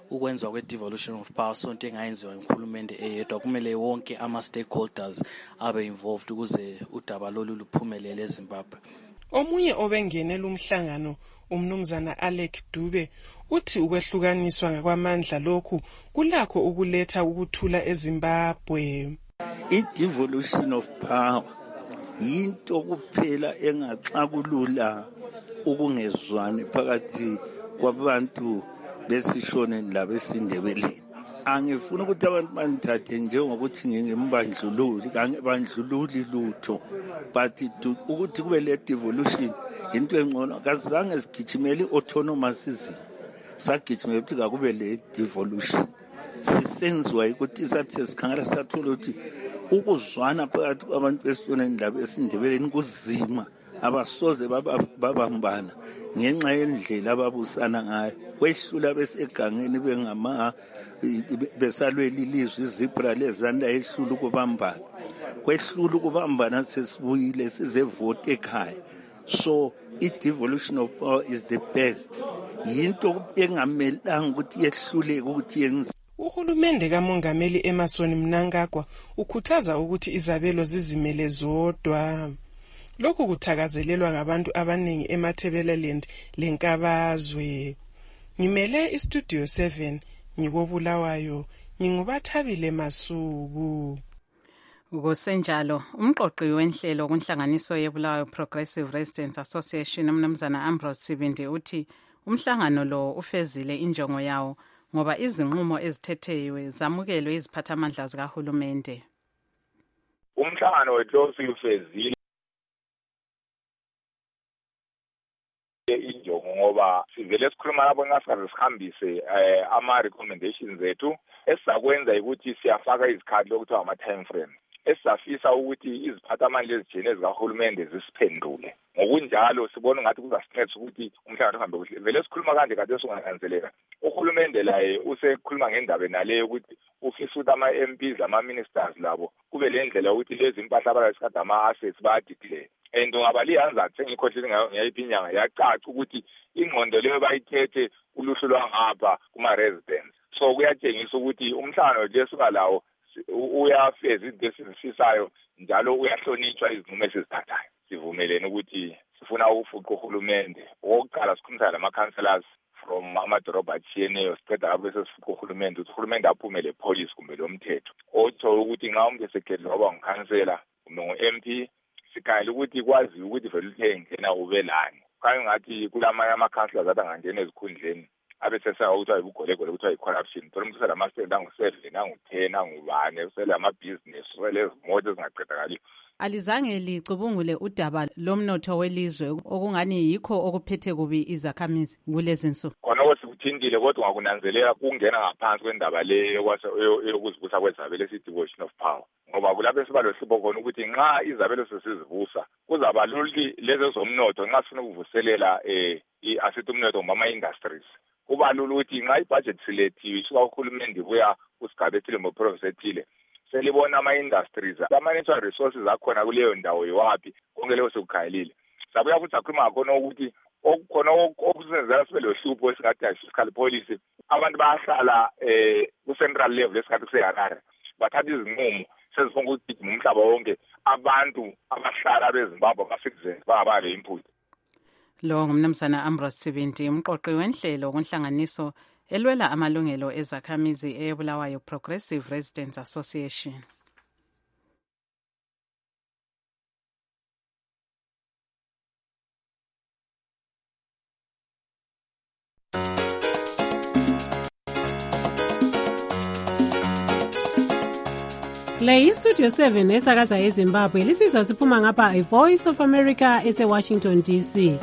ukwenziwa kwe-devolution of power sonto engayenziwa uhulumende eyedwa. Kumele wonke ama-stakeholders abe involved ukuze udaba lolu luphumelele eZimbabwe. Omunye obengenela umhlangano umnumzana Alec Dube uthi ukwehlukaniswa ngakwamandla lokhu kulakho ukuletha ukuthula eZimbabwe. I-devolution of power yinto kuphela engaxakulula ukungezwani phakathi kwabantu besishoneni labesindebeleni. Angifuna ukuthi abantu banithathe njengokuthi ngingembandlululi, angibandlululi lutho, but ukuthi kube le devolution into engcono. Kazange sigijimele autonomousism, sagijimela ukuthi kakube le devolution. Sisenziwa ukuthi sathi sikhangela sathola ukuthi ukuzwana phakathi kwabantu besishoneni labesindebeleni kuzima, abasoze babambana ngenxa yendlela ababusana ngayo. Kwehlula besegangeni bengama besalwela ilizwe izibra lezanda ehlula ukubambana. Kwehlula ukubambana sesibuyile sizevote ekhaya. So i-devolution of power is the best. Yinto engamelanga ukuthi yehluleke ukuthi yenze. Uhulumende kamongameli Emmerson Mnangagwa ukhuthaza ukuthi izabelo zizimele zodwa. Lokhu kuthakazelelwa ngabantu abaningi eMatabeleland lenkabazwe. Ngimele iStudio seven ngikobulawayo, ngingubathabile Masuku. Kusenjalo, umqoqi wenhlelo kunhlanganiso yeBulawayo Progressive Residents Association umnumzana Ambrose Sibindi uthi umhlangano lo ufezile injongo yawo ngoba izinqumo ezithethiwe zamukelwe iziphathamandla zikahulumende. Umhlangano wethu ufezile injongo ngoba sivele sikhuluma lapho ngasikaze sihambise ama recommendations zethu esizakwenza ukuthi siyafaka izikhathi lokuthiwa ama time frame esizafisa ukuthi iziphathamandla ezijene ezikahulumende zisiphendule. Ngokunjalo sibona ngathi kuzasinceda ukuthi umhlangano uhambe kuhle. Vele sikhuluma kanje kade sungananzeleka. Uhulumende laye usekhuluma ngendaba naleyo ukuthi ufisa ukuthi ama-M Ps ama-ministers labo kube le ndlela ukuthi lezi impahla abayisikade ama-assets bayadeclare. And ngaba liyanzathi sengikhohlile ngayiphi inyanga yacaca ukuthi ingqondo leyo bayithethe uluhlu lwangapha kuma-residents. So kuyatshengisa ukuthi umhlangano lesuka lawo uyafeza izinto esizifisayo njalo uyahlonitshwa izinqumo esizithathayo. Sivumelene ukuthi sifuna ukufuqa uhulumende. Okokuqala sikhulumisana lama-councillors from amadorobha atshiyeneyo siqeda lapho sesifuqa uhulumende ukuthi uhulumende aphume le policy kumbe lo mthetho otsho ukuthi nxa umuntu esekhethwe waba ngukhansela kumbe ngu-M P sikhangela ukuthi kwazi ukuthi vele uthe ngena ubelani. Kanye ngathi kulamanye ama-councillors athi angangena ezikhundleni abesesa ukuthiwa yibugolegole kuthiwa yi-corruption. Thola umuntu usele ama-stand angu-seven angu-ten angubane usele amabhizinesi usele ezimoto ezingaqedakaliyo. Alizange licubungule udaba lomnotho welizwe okungani yikho okuphethe kubi izakhamizi kulezi nsuku. Khona sikuthintile kodwa ngakunanzelela kungena ngaphansi kwendaba le yokuzivusa kwezabelo esi-devolution of power. Ngoba kulapho esibalo hlupho khona ukuthi nxa izabelo sesizivusa kuzaba lula lezo zomnotho nxa sifuna ukuvuselela eh i-asset umnotho ngama-industries. Kuba lula ukuthi nxa ibudget silethiwe isuka uhulumende buya kusigaba ethile ngoprovince ethile selibona ama-industries ama-natural resources akhona kuleyo ndawo yiwaphi konke leyo sekukhayelile. Sabuya futhi sakhuluma ngakhona ukuthi okukhona okusenzela sibe lohlupho esingathi fiscal policy abantu bayahlala eh ku-central level esingathi kuseHarare bathatha izinqumo sezifuna ukuthi umhlaba wonke abantu abahlala beZimbabwe ama-citizens bangaba le input. Lo ngumnumzana Ambrose Sibindi umqoqi wenhlelo kunhlanganiso elwela amalungelo ezakhamizi eBulawayo Progressive Residents Association. Le iStudio seven esakaza eZimbabwe lisizwa siphuma ngapha iVoice of America ese-Washington D C.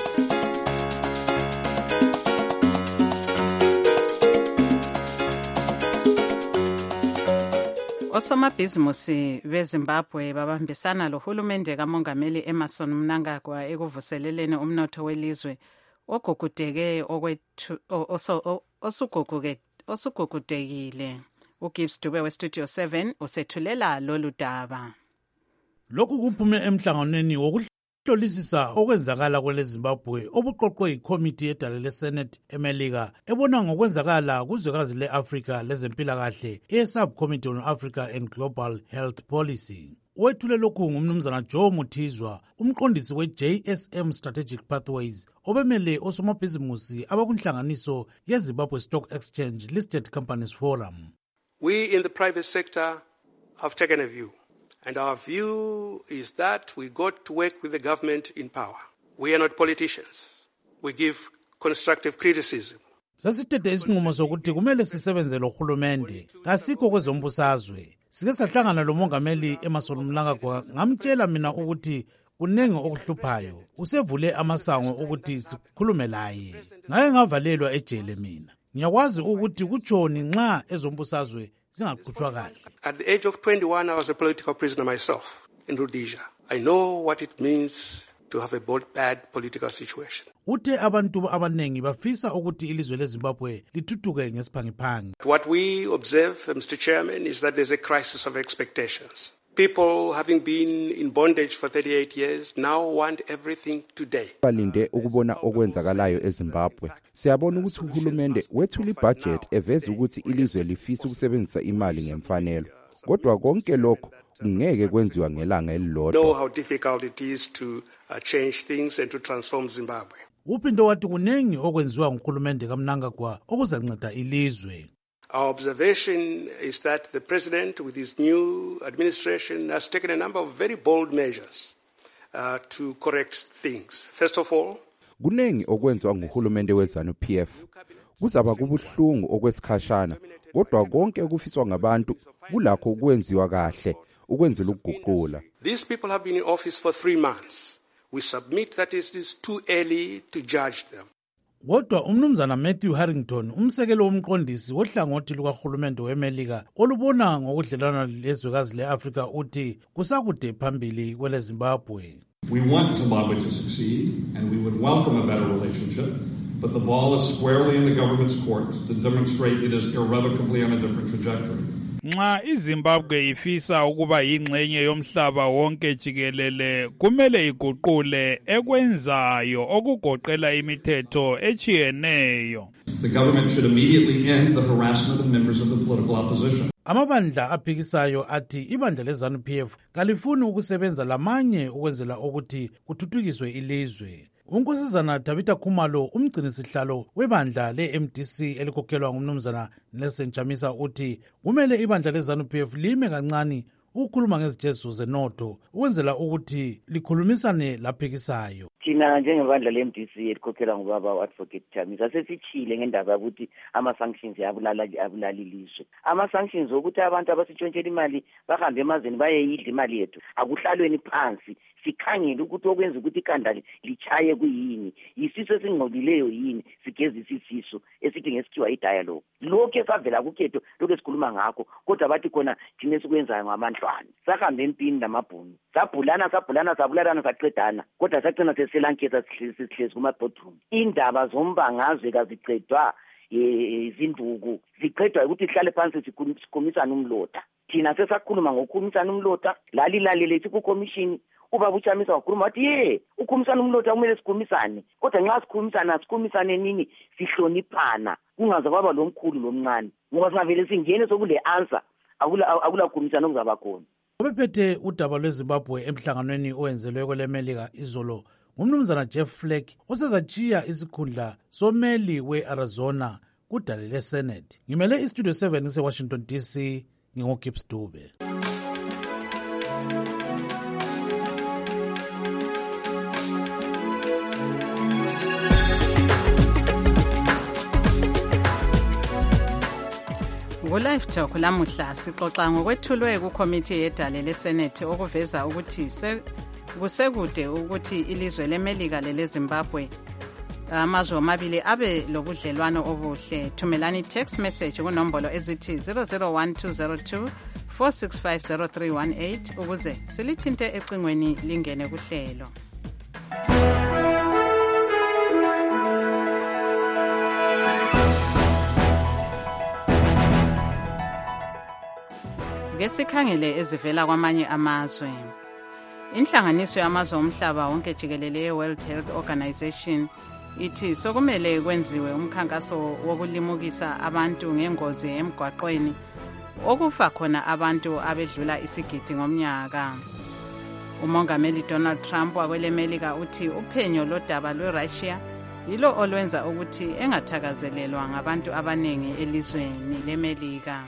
Osomabhizimusi beZimbabwe babambisana lohulumende kamongameli Emmerson Mnangagwa ekuvuseleleni umnotho welizwe ogugudeke okwethu osuguguke osugugudekile. uGibbs Dube weStudio seven usethulela lolu daba. Lokhu kuphume emhlanganweni wokuhla hlolisisa okwenzakala kwele Zimbabwe obuqoqwe yikomiti yedala leSenate eMelika ebona ngokwenzakala kuzwekazi le-Afrika lezempilakahle e-Subcommittee on Africa and Global Health Policy. Wethule lokhu ngumnumzana Joe Muthizwa, umqondisi we-J S M Strategic Pathways, obemele osomabhizimusi abakunhlanganiso ye-Zimbabwe Stock Exchange Listed Companies Forum. We in the private sector have taken a view. And our view is that we got to work with the government in power. We are not politicians. We give constructive criticism. Sasithethe isinqumo sokuthi kumele sisebenze lohulumende kasikho kwezombusazwe. Sike sahlangana lo mongameli Emmerson Mnangagwa ngamtshela mina ukuthi kunenge okuhluphayo. Usevule amasango ukuthi sikhulume laye. Ngaye ngavalelwa ejele mina. Ngiyakwazi ukuthi kutshoni nxa ezombusazwe. At the age of twenty-one, I was a political prisoner myself in Rhodesia. I know what it means to have a bad political situation. Ute abantu abanengi bafisa ukuthi ilizwe leZimbabwe lithuthuke ngesiphangiphangi. What we observe, Mister Chairman, is that there's a crisis of expectations. People having been in bondage for thirty-eight years now want everything today. Balinde ukubona okwenzakalayo eZimbabwe. Siyabona ukuthi uhulumende wethula ibudget eveza ukuthi ilizwe lifisa ukusebenzisa imali ngemfanelo. Kodwa konke lokho kungeke kwenziwa ngelanga elilodwa. Know how difficult it is to uh, change things and to transform Zimbabwe. Uphinda wathi kunengi okwenziwa nguhulumende kaMnangagwa okuzanceda ilizwe. Our observation is that the president, with his new administration, has taken a number of very bold measures uh, to correct things. First of all, kunengi okwenziwa nguhulumende weZanu P F. Kuzaba kubuhlungu okwesikhashana, kodwa konke okufiswa ngabantu kulakho ukwenziwa kahle, ukwenzela ukuguqula. These people have been in office for three months. We submit that it is too early to judge them. Kodwa umnumzana Matthew Harrington, umsekelo womqondisi wohlangothi lukahulumende weMelika olubona ngokudlelana lezwekazi le-Afrika uthi kusakude phambili kwele Zimbabwe. We want Zimbabwe to succeed and we would welcome a better relationship, but the ball is squarely in the government's court to demonstrate it is irrevocably on a different trajectory. Nxa iZimbabwe ifisa ukuba yingxenye yomhlaba wonke jikelele kumele iguqule ekwenzayo okugoqela imithetho echiyeneyo. The government should immediately end the harassment of members of the political opposition. Amabandla aphikisayo athi ibandla leZanu P F kalifuni ukusebenza lamanye ukwenzela ukuthi kuthuthukiswe ilizwe. Unkosazana Tabitha Khumalo, umgcinisihlalo webandla le-M D C elikhokhelwa ngumnumzana Nelson Chamisa uthi kumele ibandla leZanu P F lime kancane ukukhuluma ngezijeziso zenotho ukwenzela ukuthi likhulumisane laphikisayo. Thina njengebandla le-M D C elikhokhelwa ngubaba u-Advocate Chamisa sesichile ngendaba yokuthi ama-sanctions abulala abulala ilizwe. Ama-sanctions ukuthi abantu abasitshontshela imali bahambe emazweni bayeyidla imali yethu akuhlalweni phansi sikhangele ukuthi okwenza ukuthi ikanda lichaye kuyini, yisiso esingcolileyo yini, sigezisa isiso esithi ngesikhiwa i-dialogue. Lokho esavela kukhetho lokho esikhuluma ngakho, kodwa bathi khona thina esikwenzayo ngamandlwane. Sahambe empini namabhunu, sabhulana sabhulana sabulalana saqedana, kodwa sagcina sesilanketha sihlezi kuma-boardroom. Indaba zombangazwe kazicedwa izinduku, ziqedwa ukuthi sihlale phansi sikhumisane umlota. Thina sesakhuluma ngokukhumisana umlota, lalilalele ku-commission. Ubaba uChamisa wakhuluma wathi ye ukhumisana umlotha kumele sikhumisane, kodwa nxa sikhumisana sikhumisane nini sihloniphana kungaze kwaba lomkhulu lomncane, ngoba singavele singene sokule answer akula akula khumisana okuzaba khona. Obephethe udaba lweZimbabwe emhlanganweni owenzelwe kweleMelika izolo ngumnumzana Jeff Flake osezachiya isikhundla someli we-Arizona kudale leSenate. Ngimele iStudio seven eseWashington D C, ngingoGibbs Dube. Ku-Live Talk lamuhla sixoxa ngokwethulwe kukomiti yedale leSenate okuveza ukuthi kusekude ukuthi ilizwe leMelika leleZimbabwe amazwe omabili abe lobudlelwano obuhle. Thumelani text message kunombolo ezithi zero zero one two zero two four six five zero three one eight ukuze silithinte ecingweni lingene kuhlelo. Ngesikhangele ezivela kwamanye amazwe. Inhlanganiso yamazwe omhlaba wonke jikelele World Health Organization ithi sokumele kwenziwe umkhankaso wokulimukisa abantu ngengozi emgwaqweni okufa khona abantu abedlula isigidi ngomnyaka. Umongameli Donald Trump wakwele Melika uthi uphenyo lodaba lweRussia yilo olwenza ukuthi engathakazelelwa ngabantu abanengi elizweni leMelika.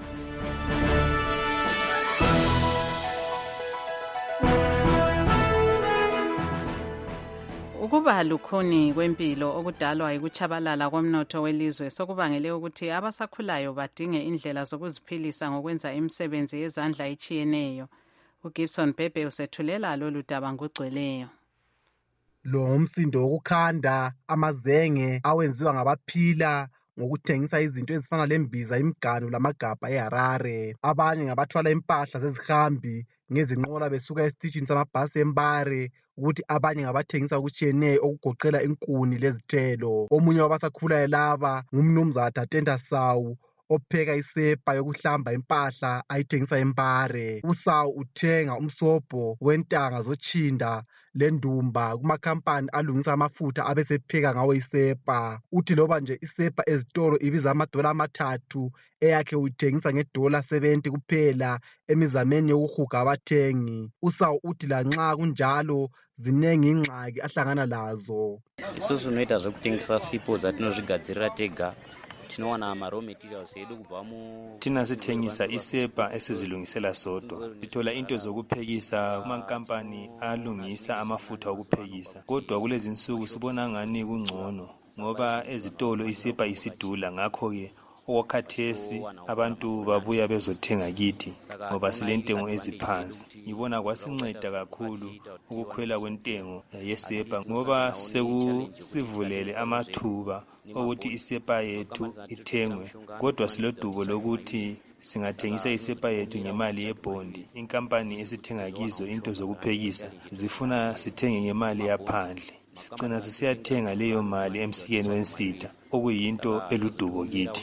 Ukuba lukhuni kwempilo okudalwa yikuchabalala komnotho welizwe sokubangele ukuthi abasakhulayo badinge indlela zokuziphilisa ngokwenza imisebenzi yezandla etshiyeneyo. uGibson Bebe usethulela lolu daba ngogcweleyo. Lo ngumsindo wokukhanda amazenge awenziwa ngabaphila ngokuthengisa izinto ezifana lembiza, imiganu lamagabha eHarare. Abanye ngabathwala impahla zezihambi ngezinqola besuka esitishini samabhasi eMbare, ukuthi abanye ngabathengisa okutshiyeneyo okugoqela inkuni lezithelo. Omunye wabasakhulayo laba ngumnumzana Tatenda Sawu opheka isepa yokuhlamba impahla ayithengisa eMbare. uSawu uthenga umsobho wentanga zotshinda lendumba kumakhampani alungisa amafutha abesepheka ngawo isepa. Uthi loba nje isepa ezitolo ibiza amadola amathathu, eyakhe uyithengisa ngedola seventy kuphela emizameni yokuhuga abathengi. uSawu uthi lanxa kunjalo zinengi ingxaki ahlangana lazo. Isusu noita zvokutengesa sipo dzatinozvigadzirira tega tinowana ma-raw materials edu kubva mu thina sithengisa isepa esizilungisela sodwa. Sithola into zokuphekisa kumankampani alungisa amafutha okuphekisa, kodwa kulezi nsuku sibona ngani kungcono ngoba ezitolo isepa isidula. Ngakho-ke okwakhathesi abantu babuya bezothenga kithi ngoba silentengo eziphansi. Ngibona kwasinceda kakhulu ukukhwela kwentengo yesepa ngoba sekusivulele amathuba ukuthi isepa yethu ithengwe, kodwa silodubo lokuthi singathengisa isepa yethu ngemali yebondi. Inkampani esithenga kizo into zokuphekisa zifuna sithenge ngemali yaphandle, sigcina sisiyathenga leyo mali emsikeni wensitha, okuyinto eludubo kithi.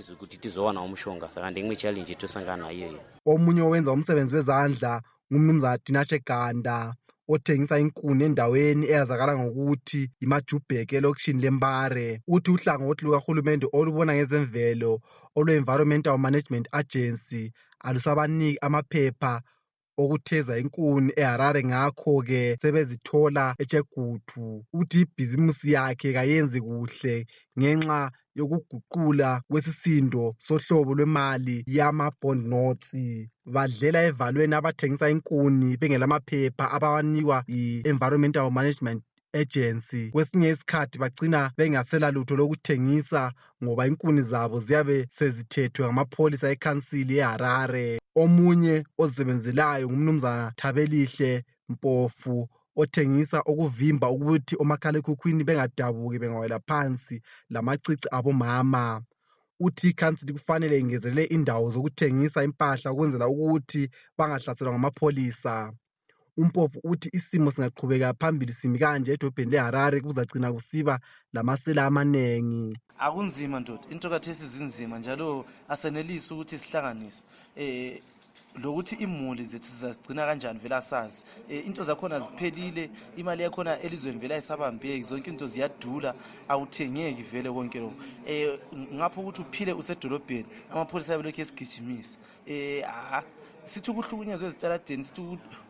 Omunye owenza umsebenzi wezandla ngumnumzana Tinashe Ganda othengisa inkuni endaweni eyazakala ngokuthi iMajubheke elokishini leMbare. Uthi uhlangothi lukahulumende olubona ngezemvelo olwe-Environmental Management Agency alusabaniki amaphepha okutheza inkuni eHarare, ngakho-ke sebezithola eChegutu. Uthi ibhizimusi yakhe kayenzi kuhle ngenxa yokuguqula kwesisindo sohlobo lwemali yama-bond notes. Badlela evalweni abathengisa inkuni bengelamaphepha abawanikwa yi-Environmental Management Agency. Kwesinye isikhathi bagcina bengasela lutho lokuthengisa ngoba inkuni zabo ziyabe sezithethwe ngamapholisa ekhansili eHarare. Omunye ozisebenzelayo ngumnumzana Thabelihle Mpofu othengisa okuvimba ukuthi omakhalekhukhwini bengadabuki bengawela phansi lamacici abomama. Uthi ikhansili kufanele ingezelele indawo zokuthengisa impahla ukwenzela ukuthi bangahlaselwa ngamapholisa. Umpofu uthi isimo singaqhubeka phambili simi kanje edolobheni leHarare kuzagcina kusiba lamasela amanengi. Akunzima ndoda, into kathesi zinzima njalo asenelisi ukuthi sihlanganise eh lokuthi imuli zethu sizazigcina kanjani vela sazi. E, into zakhona ziphelile, imali yakhona elizweni vela isabambeki, zonke into ziyadula, awuthengeki vele konke lokho. Eh ngapho ukuthi uphile usedolobheni amapholisa yabelokhu esigijimisa. Eh ah sithi ukuhlukunyezwe ezitaladeni, sithi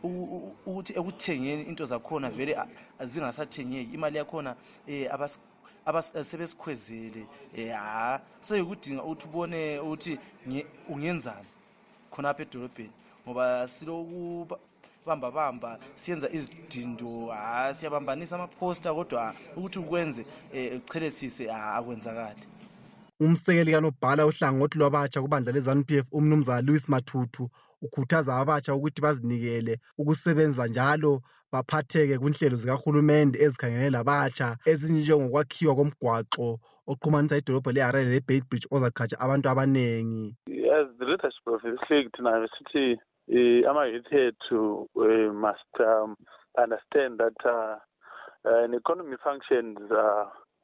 ukuthi ekuthengeni into zakhona vele azingasathengeki, imali yakhona eh abas abasebesikhwezele. Eh ah so yikudinga ukuthi ubone ukuthi ungenzani khonapha edolobheni ngoba siloku bamba bamba siyenza izidindo, ah siyabambanisa amaposter, kodwa ukuthi ukwenze echelesise akwenzakala. Umsekeli kanobhala uhlangothi lwabatsha kubandla leZANU P F umnumzana Louis Mathutu ukhuthaza abatsha ukuthi bazinikele ukusebenza njalo baphatheke kunhlelo zikahulumende ezikhangelene labatsha ezinjengokwakhiwa komgwaqo oqhumanisa idolobho leHarare leBeitbridge ozaqhatsha abantu abanengi. As the leadership of the state now, city, ama youth ethu must um, understand that uh, uh, an economy functions uh,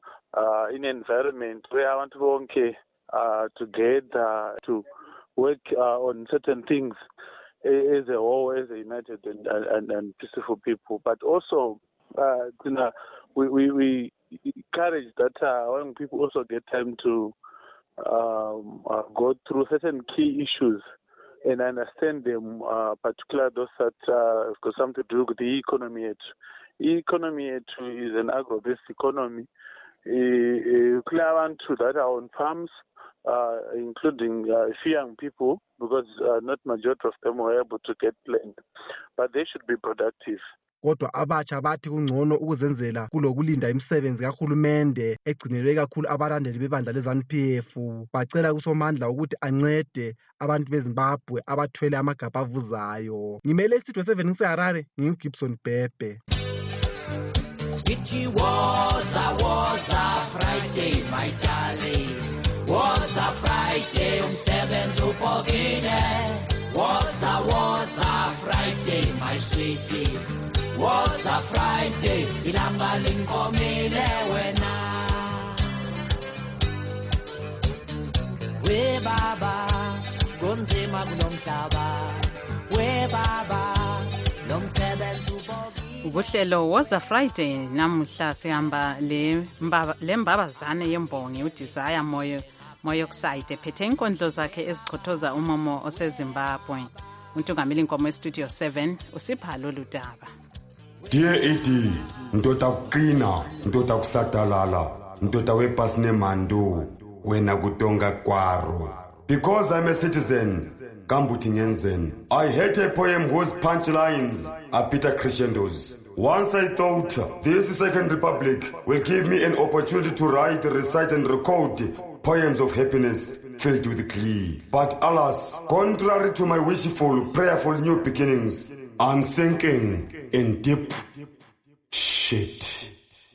uh, in an environment where abantu bonke uh, together to work uh, on certain things as a whole, as a united and, and, and peaceful people. But also, uh, you know, we, we, we encourage that uh, when people also get time to um, uh, go through certain key issues and understand them, uh, particularly those that uh, have got something to do with the economy. The economy is an agro-based economy. We want to that are on farms, uh, including uh, young people, because uh, not majority of them were able to get land, but they should be productive. Kodwa abatsha bathi kungcono ukuzenzela kulokulinda imisebenzi kahulumende egcinelwe kakhulu abalandeli bebandla leZANU P F. Bacela kusomandla ukuthi ancede abantu beZimbabwe abathwele amagabha avuzayo. Ngimele isitudio seven ngiseHarare, nginguGibson Bhebhe. It was a was a Friday, my darling. Was a Friday, umsebenzi ubhokile. Was a was a Friday, my sweetie. Was a Friday, ilanga linkomile wena. We baba, kunzima kulomhlaba. We baba, lomsebenzi ubhokile. Ubuhlelo was a Friday namuhla sihamba le mbaba le mbabazane yembongi uDesire Moyo Moyoxide ephethe inkondlo zakhe ezichothoza umomo oseZimbabwe. Untungameli inkomo estudio seven usipha lolu daba. Dear Edi, ndoda kuqina, ndoda kusadalala, ndoda webhasine mando, wena kutonga kwaro. Because I'm a citizen, Gambuti Nyenzen. I hate a poem whose punchlines are bitter crescendos. Once I thought this Second Republic will give me an opportunity to write, recite and record poems of happiness filled with glee. But alas, contrary to my wishful, prayerful new beginnings, I'm sinking in deep shit.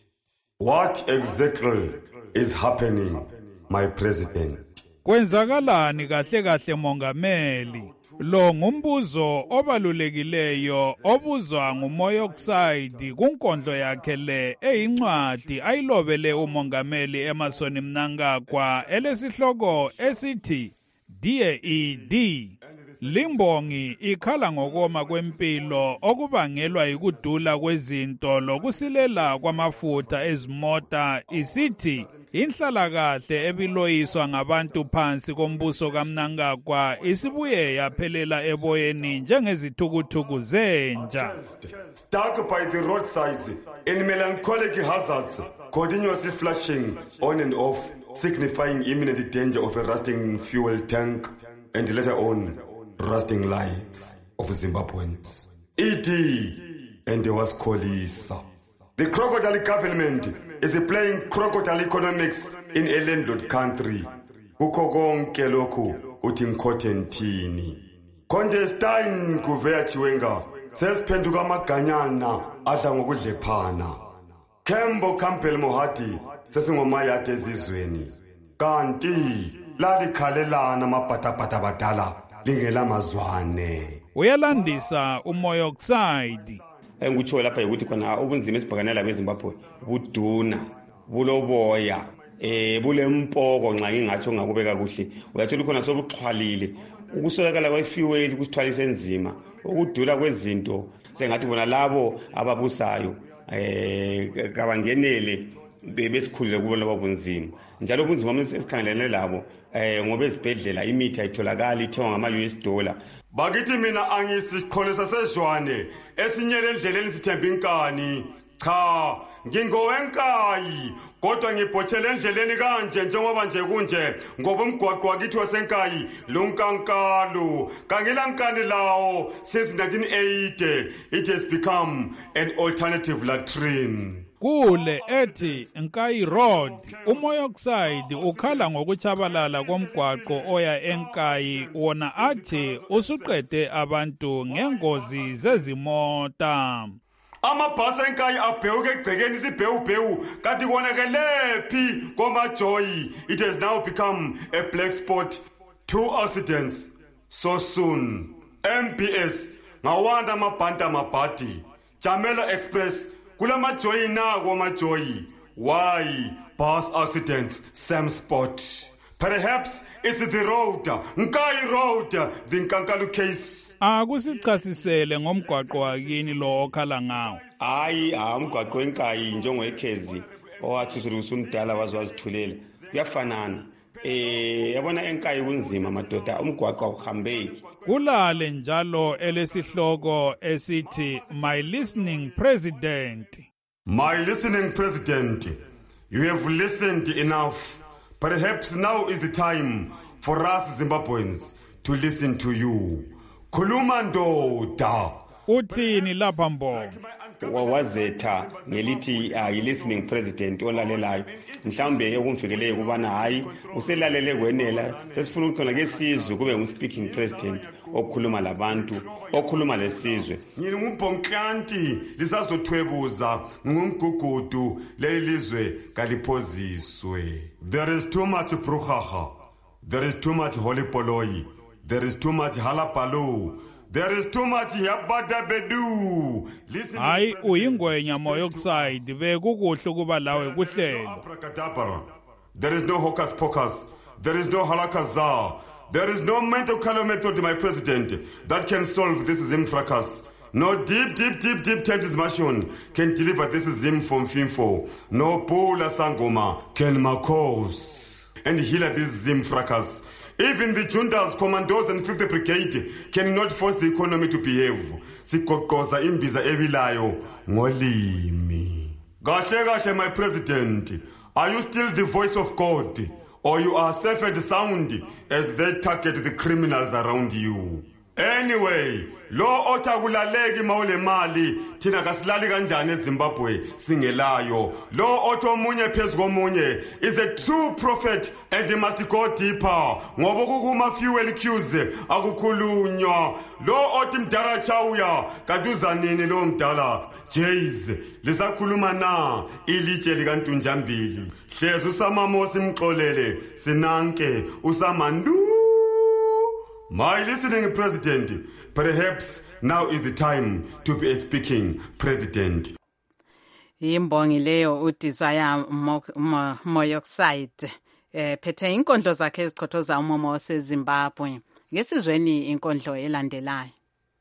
What exactly is happening, my president? Kwenzakalani kahle kahle mongameli? Lo ngumbuzo obalulekileyo obuzwa nguMoyoxide kunkondlo yakhe le eyincwadi ayilobele umongameli Emmerson Mnangagwa elesihloko esithi Dear Edi. Limbongi ikhala ngokoma kwempilo okubangelwa yikudula kwezinto lokusilela kwamafutha ezimota isithi inhlalakahle ebiloyiswa ngabantu phansi kombuso kaMnangagwa isibuye yaphelela eboyeni njengezithukuthuku zenja. Stuck by the roadsides in melancholic hazards, continuously flashing on and off, signifying imminent danger of a rusting fuel tank and later on rusting lives of Zimbabweans. E D and there was Kolisa. The crocodile government is playing crocodile economics in a landlord country. Kukho konke lokhu uthi ngikhothentini. Contestin Kuvea Chiwenga sesiphenduka amaganyana adla ngokudlephana. Kembo Campbell Mohati sesingomayade ezizweni. Kanti lalikhalelana amabhathabhatha badala lingela mazwane. Uyalandisa uMoyoxide. Engikutsho lapha ukuthi khona ubunzima esibhakanela kweZimbabwe buduna buloboya eh bulempoko nxa ngingatsho ngakubeka kuhle uyathola khona sobuxhwalile ukuswelakala kwefuel kusithwalisa enzima ukudula kwezinto sengathi bona labo ababusayo eh kabangenele besikhulile kubo labo bunzima njalo ubunzima esikhangelene labo eh ngoba ezibhedlela imithi ayitholakala ithengwa ngama U S dollar. Bakithi mina angisiqholisa sezwane esinyele endleleni sithemba inkani. Cha, ngingowenkayi kodwa ngibhothele endleleni kanje njengoba nje kunje ngoba umgwaqo wakithi wasenkayi lonkankalo kangilankani lawo since nineteen eighty. It has become an alternative latrine. Kule ethi Nkayi Road uMoyoxide ukhala ngokuchabalala komgwaqo oya eNkayi wona athi usuqede abantu ngengozi zezimota. Amabhasi eNkayi abhewuke egcekeni isibhewubhewu kanti konekelephi komajoyi. It has now become a black spot. Two accidents so soon. M B S ngawanda amabhanta amabhadi. Jamela Express kulama joyi nako majoyi. Why bus accidents same spot? Perhaps it's the road, Nkai Road, the Nkankalu case. Akusichasisele ngomgwaqo wakini lo okhala ngawo. Hayi, umgwaqo wenkayi njengo ekhezi owathuthulusa umdala wazi wazithulela. Kuyafanana. Eh yabona enkayi kunzima madoda umgwaqo awuhambeki. Kulale njalo elesihloko esithi My Listening President. My listening president, you have listened enough. Perhaps now is the time for us Zimbabweans to listen to you. Khuluma ndoda. Uthini lapha mbongo? Wazetha ngelithi ayi listening president olalelayo. Mhlambe ekumfikeleyo kubana hayi uselalele kwenela sesifuna ukukhona ke sizwe kube ngu speaking president okhuluma labantu okhuluma lesizwe. Ngini ngumbhonklanti lisazothwebuza ngumgugudu lelizwe kaliphoziswe. There is too much brouhaha. There is too much holy poloi. There is too much halapalo. There is too much yabadabedu. Hayi uyingwenya moyoxide bekukuhle kuba lawe kuhlelo. There is no hocus pocus. There is no halakazar. There is no mental color method, my president, that can solve this Zim fracas. No deep, deep, deep, deep transmission can deliver this Zim from Finfo. No Pula Sangoma can makos and heal this Zim fracas. Even the juntas, commandos and fifth brigade cannot force the economy to behave. Sikokoza imbiza ebilayo ngolimi. Kahle kahle, my president, are you still the voice of God? Or you are safe and sound as they target the criminals around you? Anyway, lo otakulaleki mawule mali thina kasilali kanjani eZimbabwe singelayo. Lo otho omunye phezu komunye is a true prophet and he must go deeper. Ngoba kukuma fuel queues akukhulunywa. Lo othi mdala chawuya kaduzanini lo mdala Jays lisakhuluma na ilitshe likantunjambili. Hlezi usamamosi mxolele sinanke usamandu. My listening president, perhaps now is the time to be a speaking president. Imbongi leyo uDesire Moyoxide eh phethe inkondlo zakhe ezichothoza umomo waseZimbabwe. Ngesizweni inkondlo elandelayo.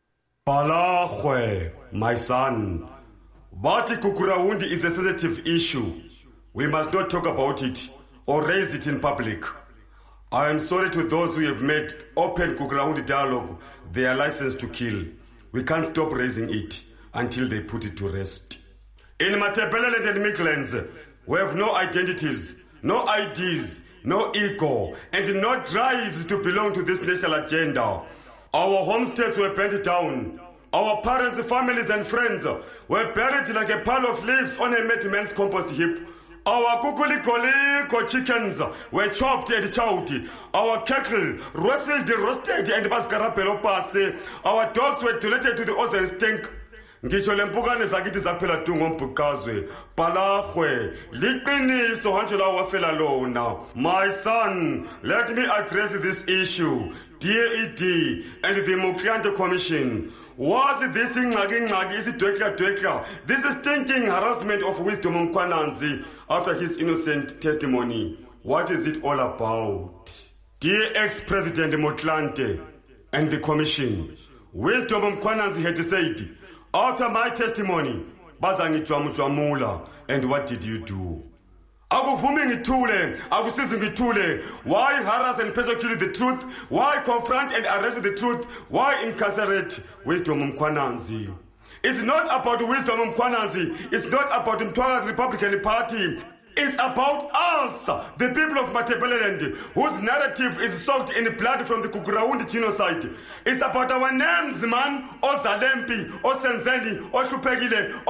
Balagwe, my son. Bathi Gugurawundi is a sensitive issue. We must not talk about it or raise it in public. I am sorry to those who have made open Gugurawundi dialogue their license to kill. We can't stop raising it until they put it to rest. In Matabeleland and Midlands, we have no identities, no I Ds, no ego, and no drives to belong to this national agenda. Our homesteads were burnt down. Our parents, families, and friends were buried like a pile of leaves on a mad man's compost heap. Our kukuliko chickens were chopped and chowed. Our cattle roasted, roasted, and bascarapelo passe. Our dogs were donated to the ozone stink. Ngisho lempukane zakithi zaphela tu ngombhukazwe balahwe liqiniso hanjela wafela lona. My son, let me address this issue. D A E D and the Muklante Commission. Was this ingxaki ingxaki isidwekla dwekla? This is stinking harassment of Wisdom Mkhwananzi after his innocent testimony. What is it all about? Dear ex-President Motlanthe and the Commission, Wisdom Mkhwananzi had said, after my testimony, bazangijwamujwamula, and what did you do? Akuvumi ngithule, akusizi ngithule. Why harass and persecute the truth? Why confront and arrest the truth? Why incarcerate Wisdom Mkhwananzi? It's not about Wisdom Mkhwananzi. It's not about Mtwara's Republican Party. It's about us, the people of Matabeleland, whose narrative is soaked in blood from the Gugurawundi genocide. It's about our names, man. Ozalempi, Osenzeni, Oshupegile,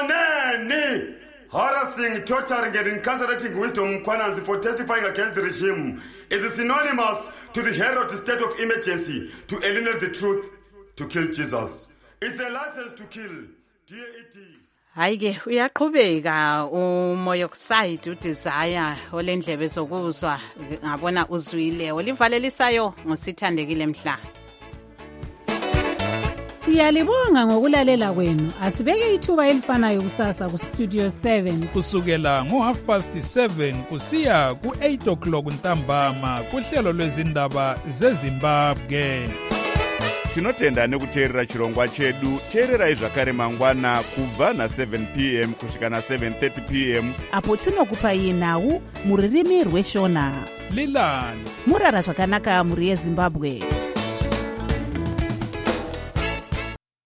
Osoneni. Harassing, torturing, and incarcerating Wisdom Mkhwananzi for testifying against the regime is synonymous to the herald state of emergency to alienate the truth, to kill Jesus. It's a license to kill. D A E D. Hayi ke uyaqhubeka uMoyoxide uDesire olendlebe zokuzwa ngabona uzwile olivalelisayo ngosithandekile mhla Siyalibonga ngokulalela kwenu. Asibeke ithuba elifanayo kusasa ku Studio seven. Kusukela ngo half past seven kusiya ku eight o'clock ntambama kuhlelo lwezindaba zeZimbabwe. Tinotenda nekuteerera chirongwa chedu. Teererai zvakare mangwana kubva na seven p m kusvika na seven thirty p m apo tinokupai nhau muririmi rweshona. Lilani murara zvakanaka muri yeZimbabwe.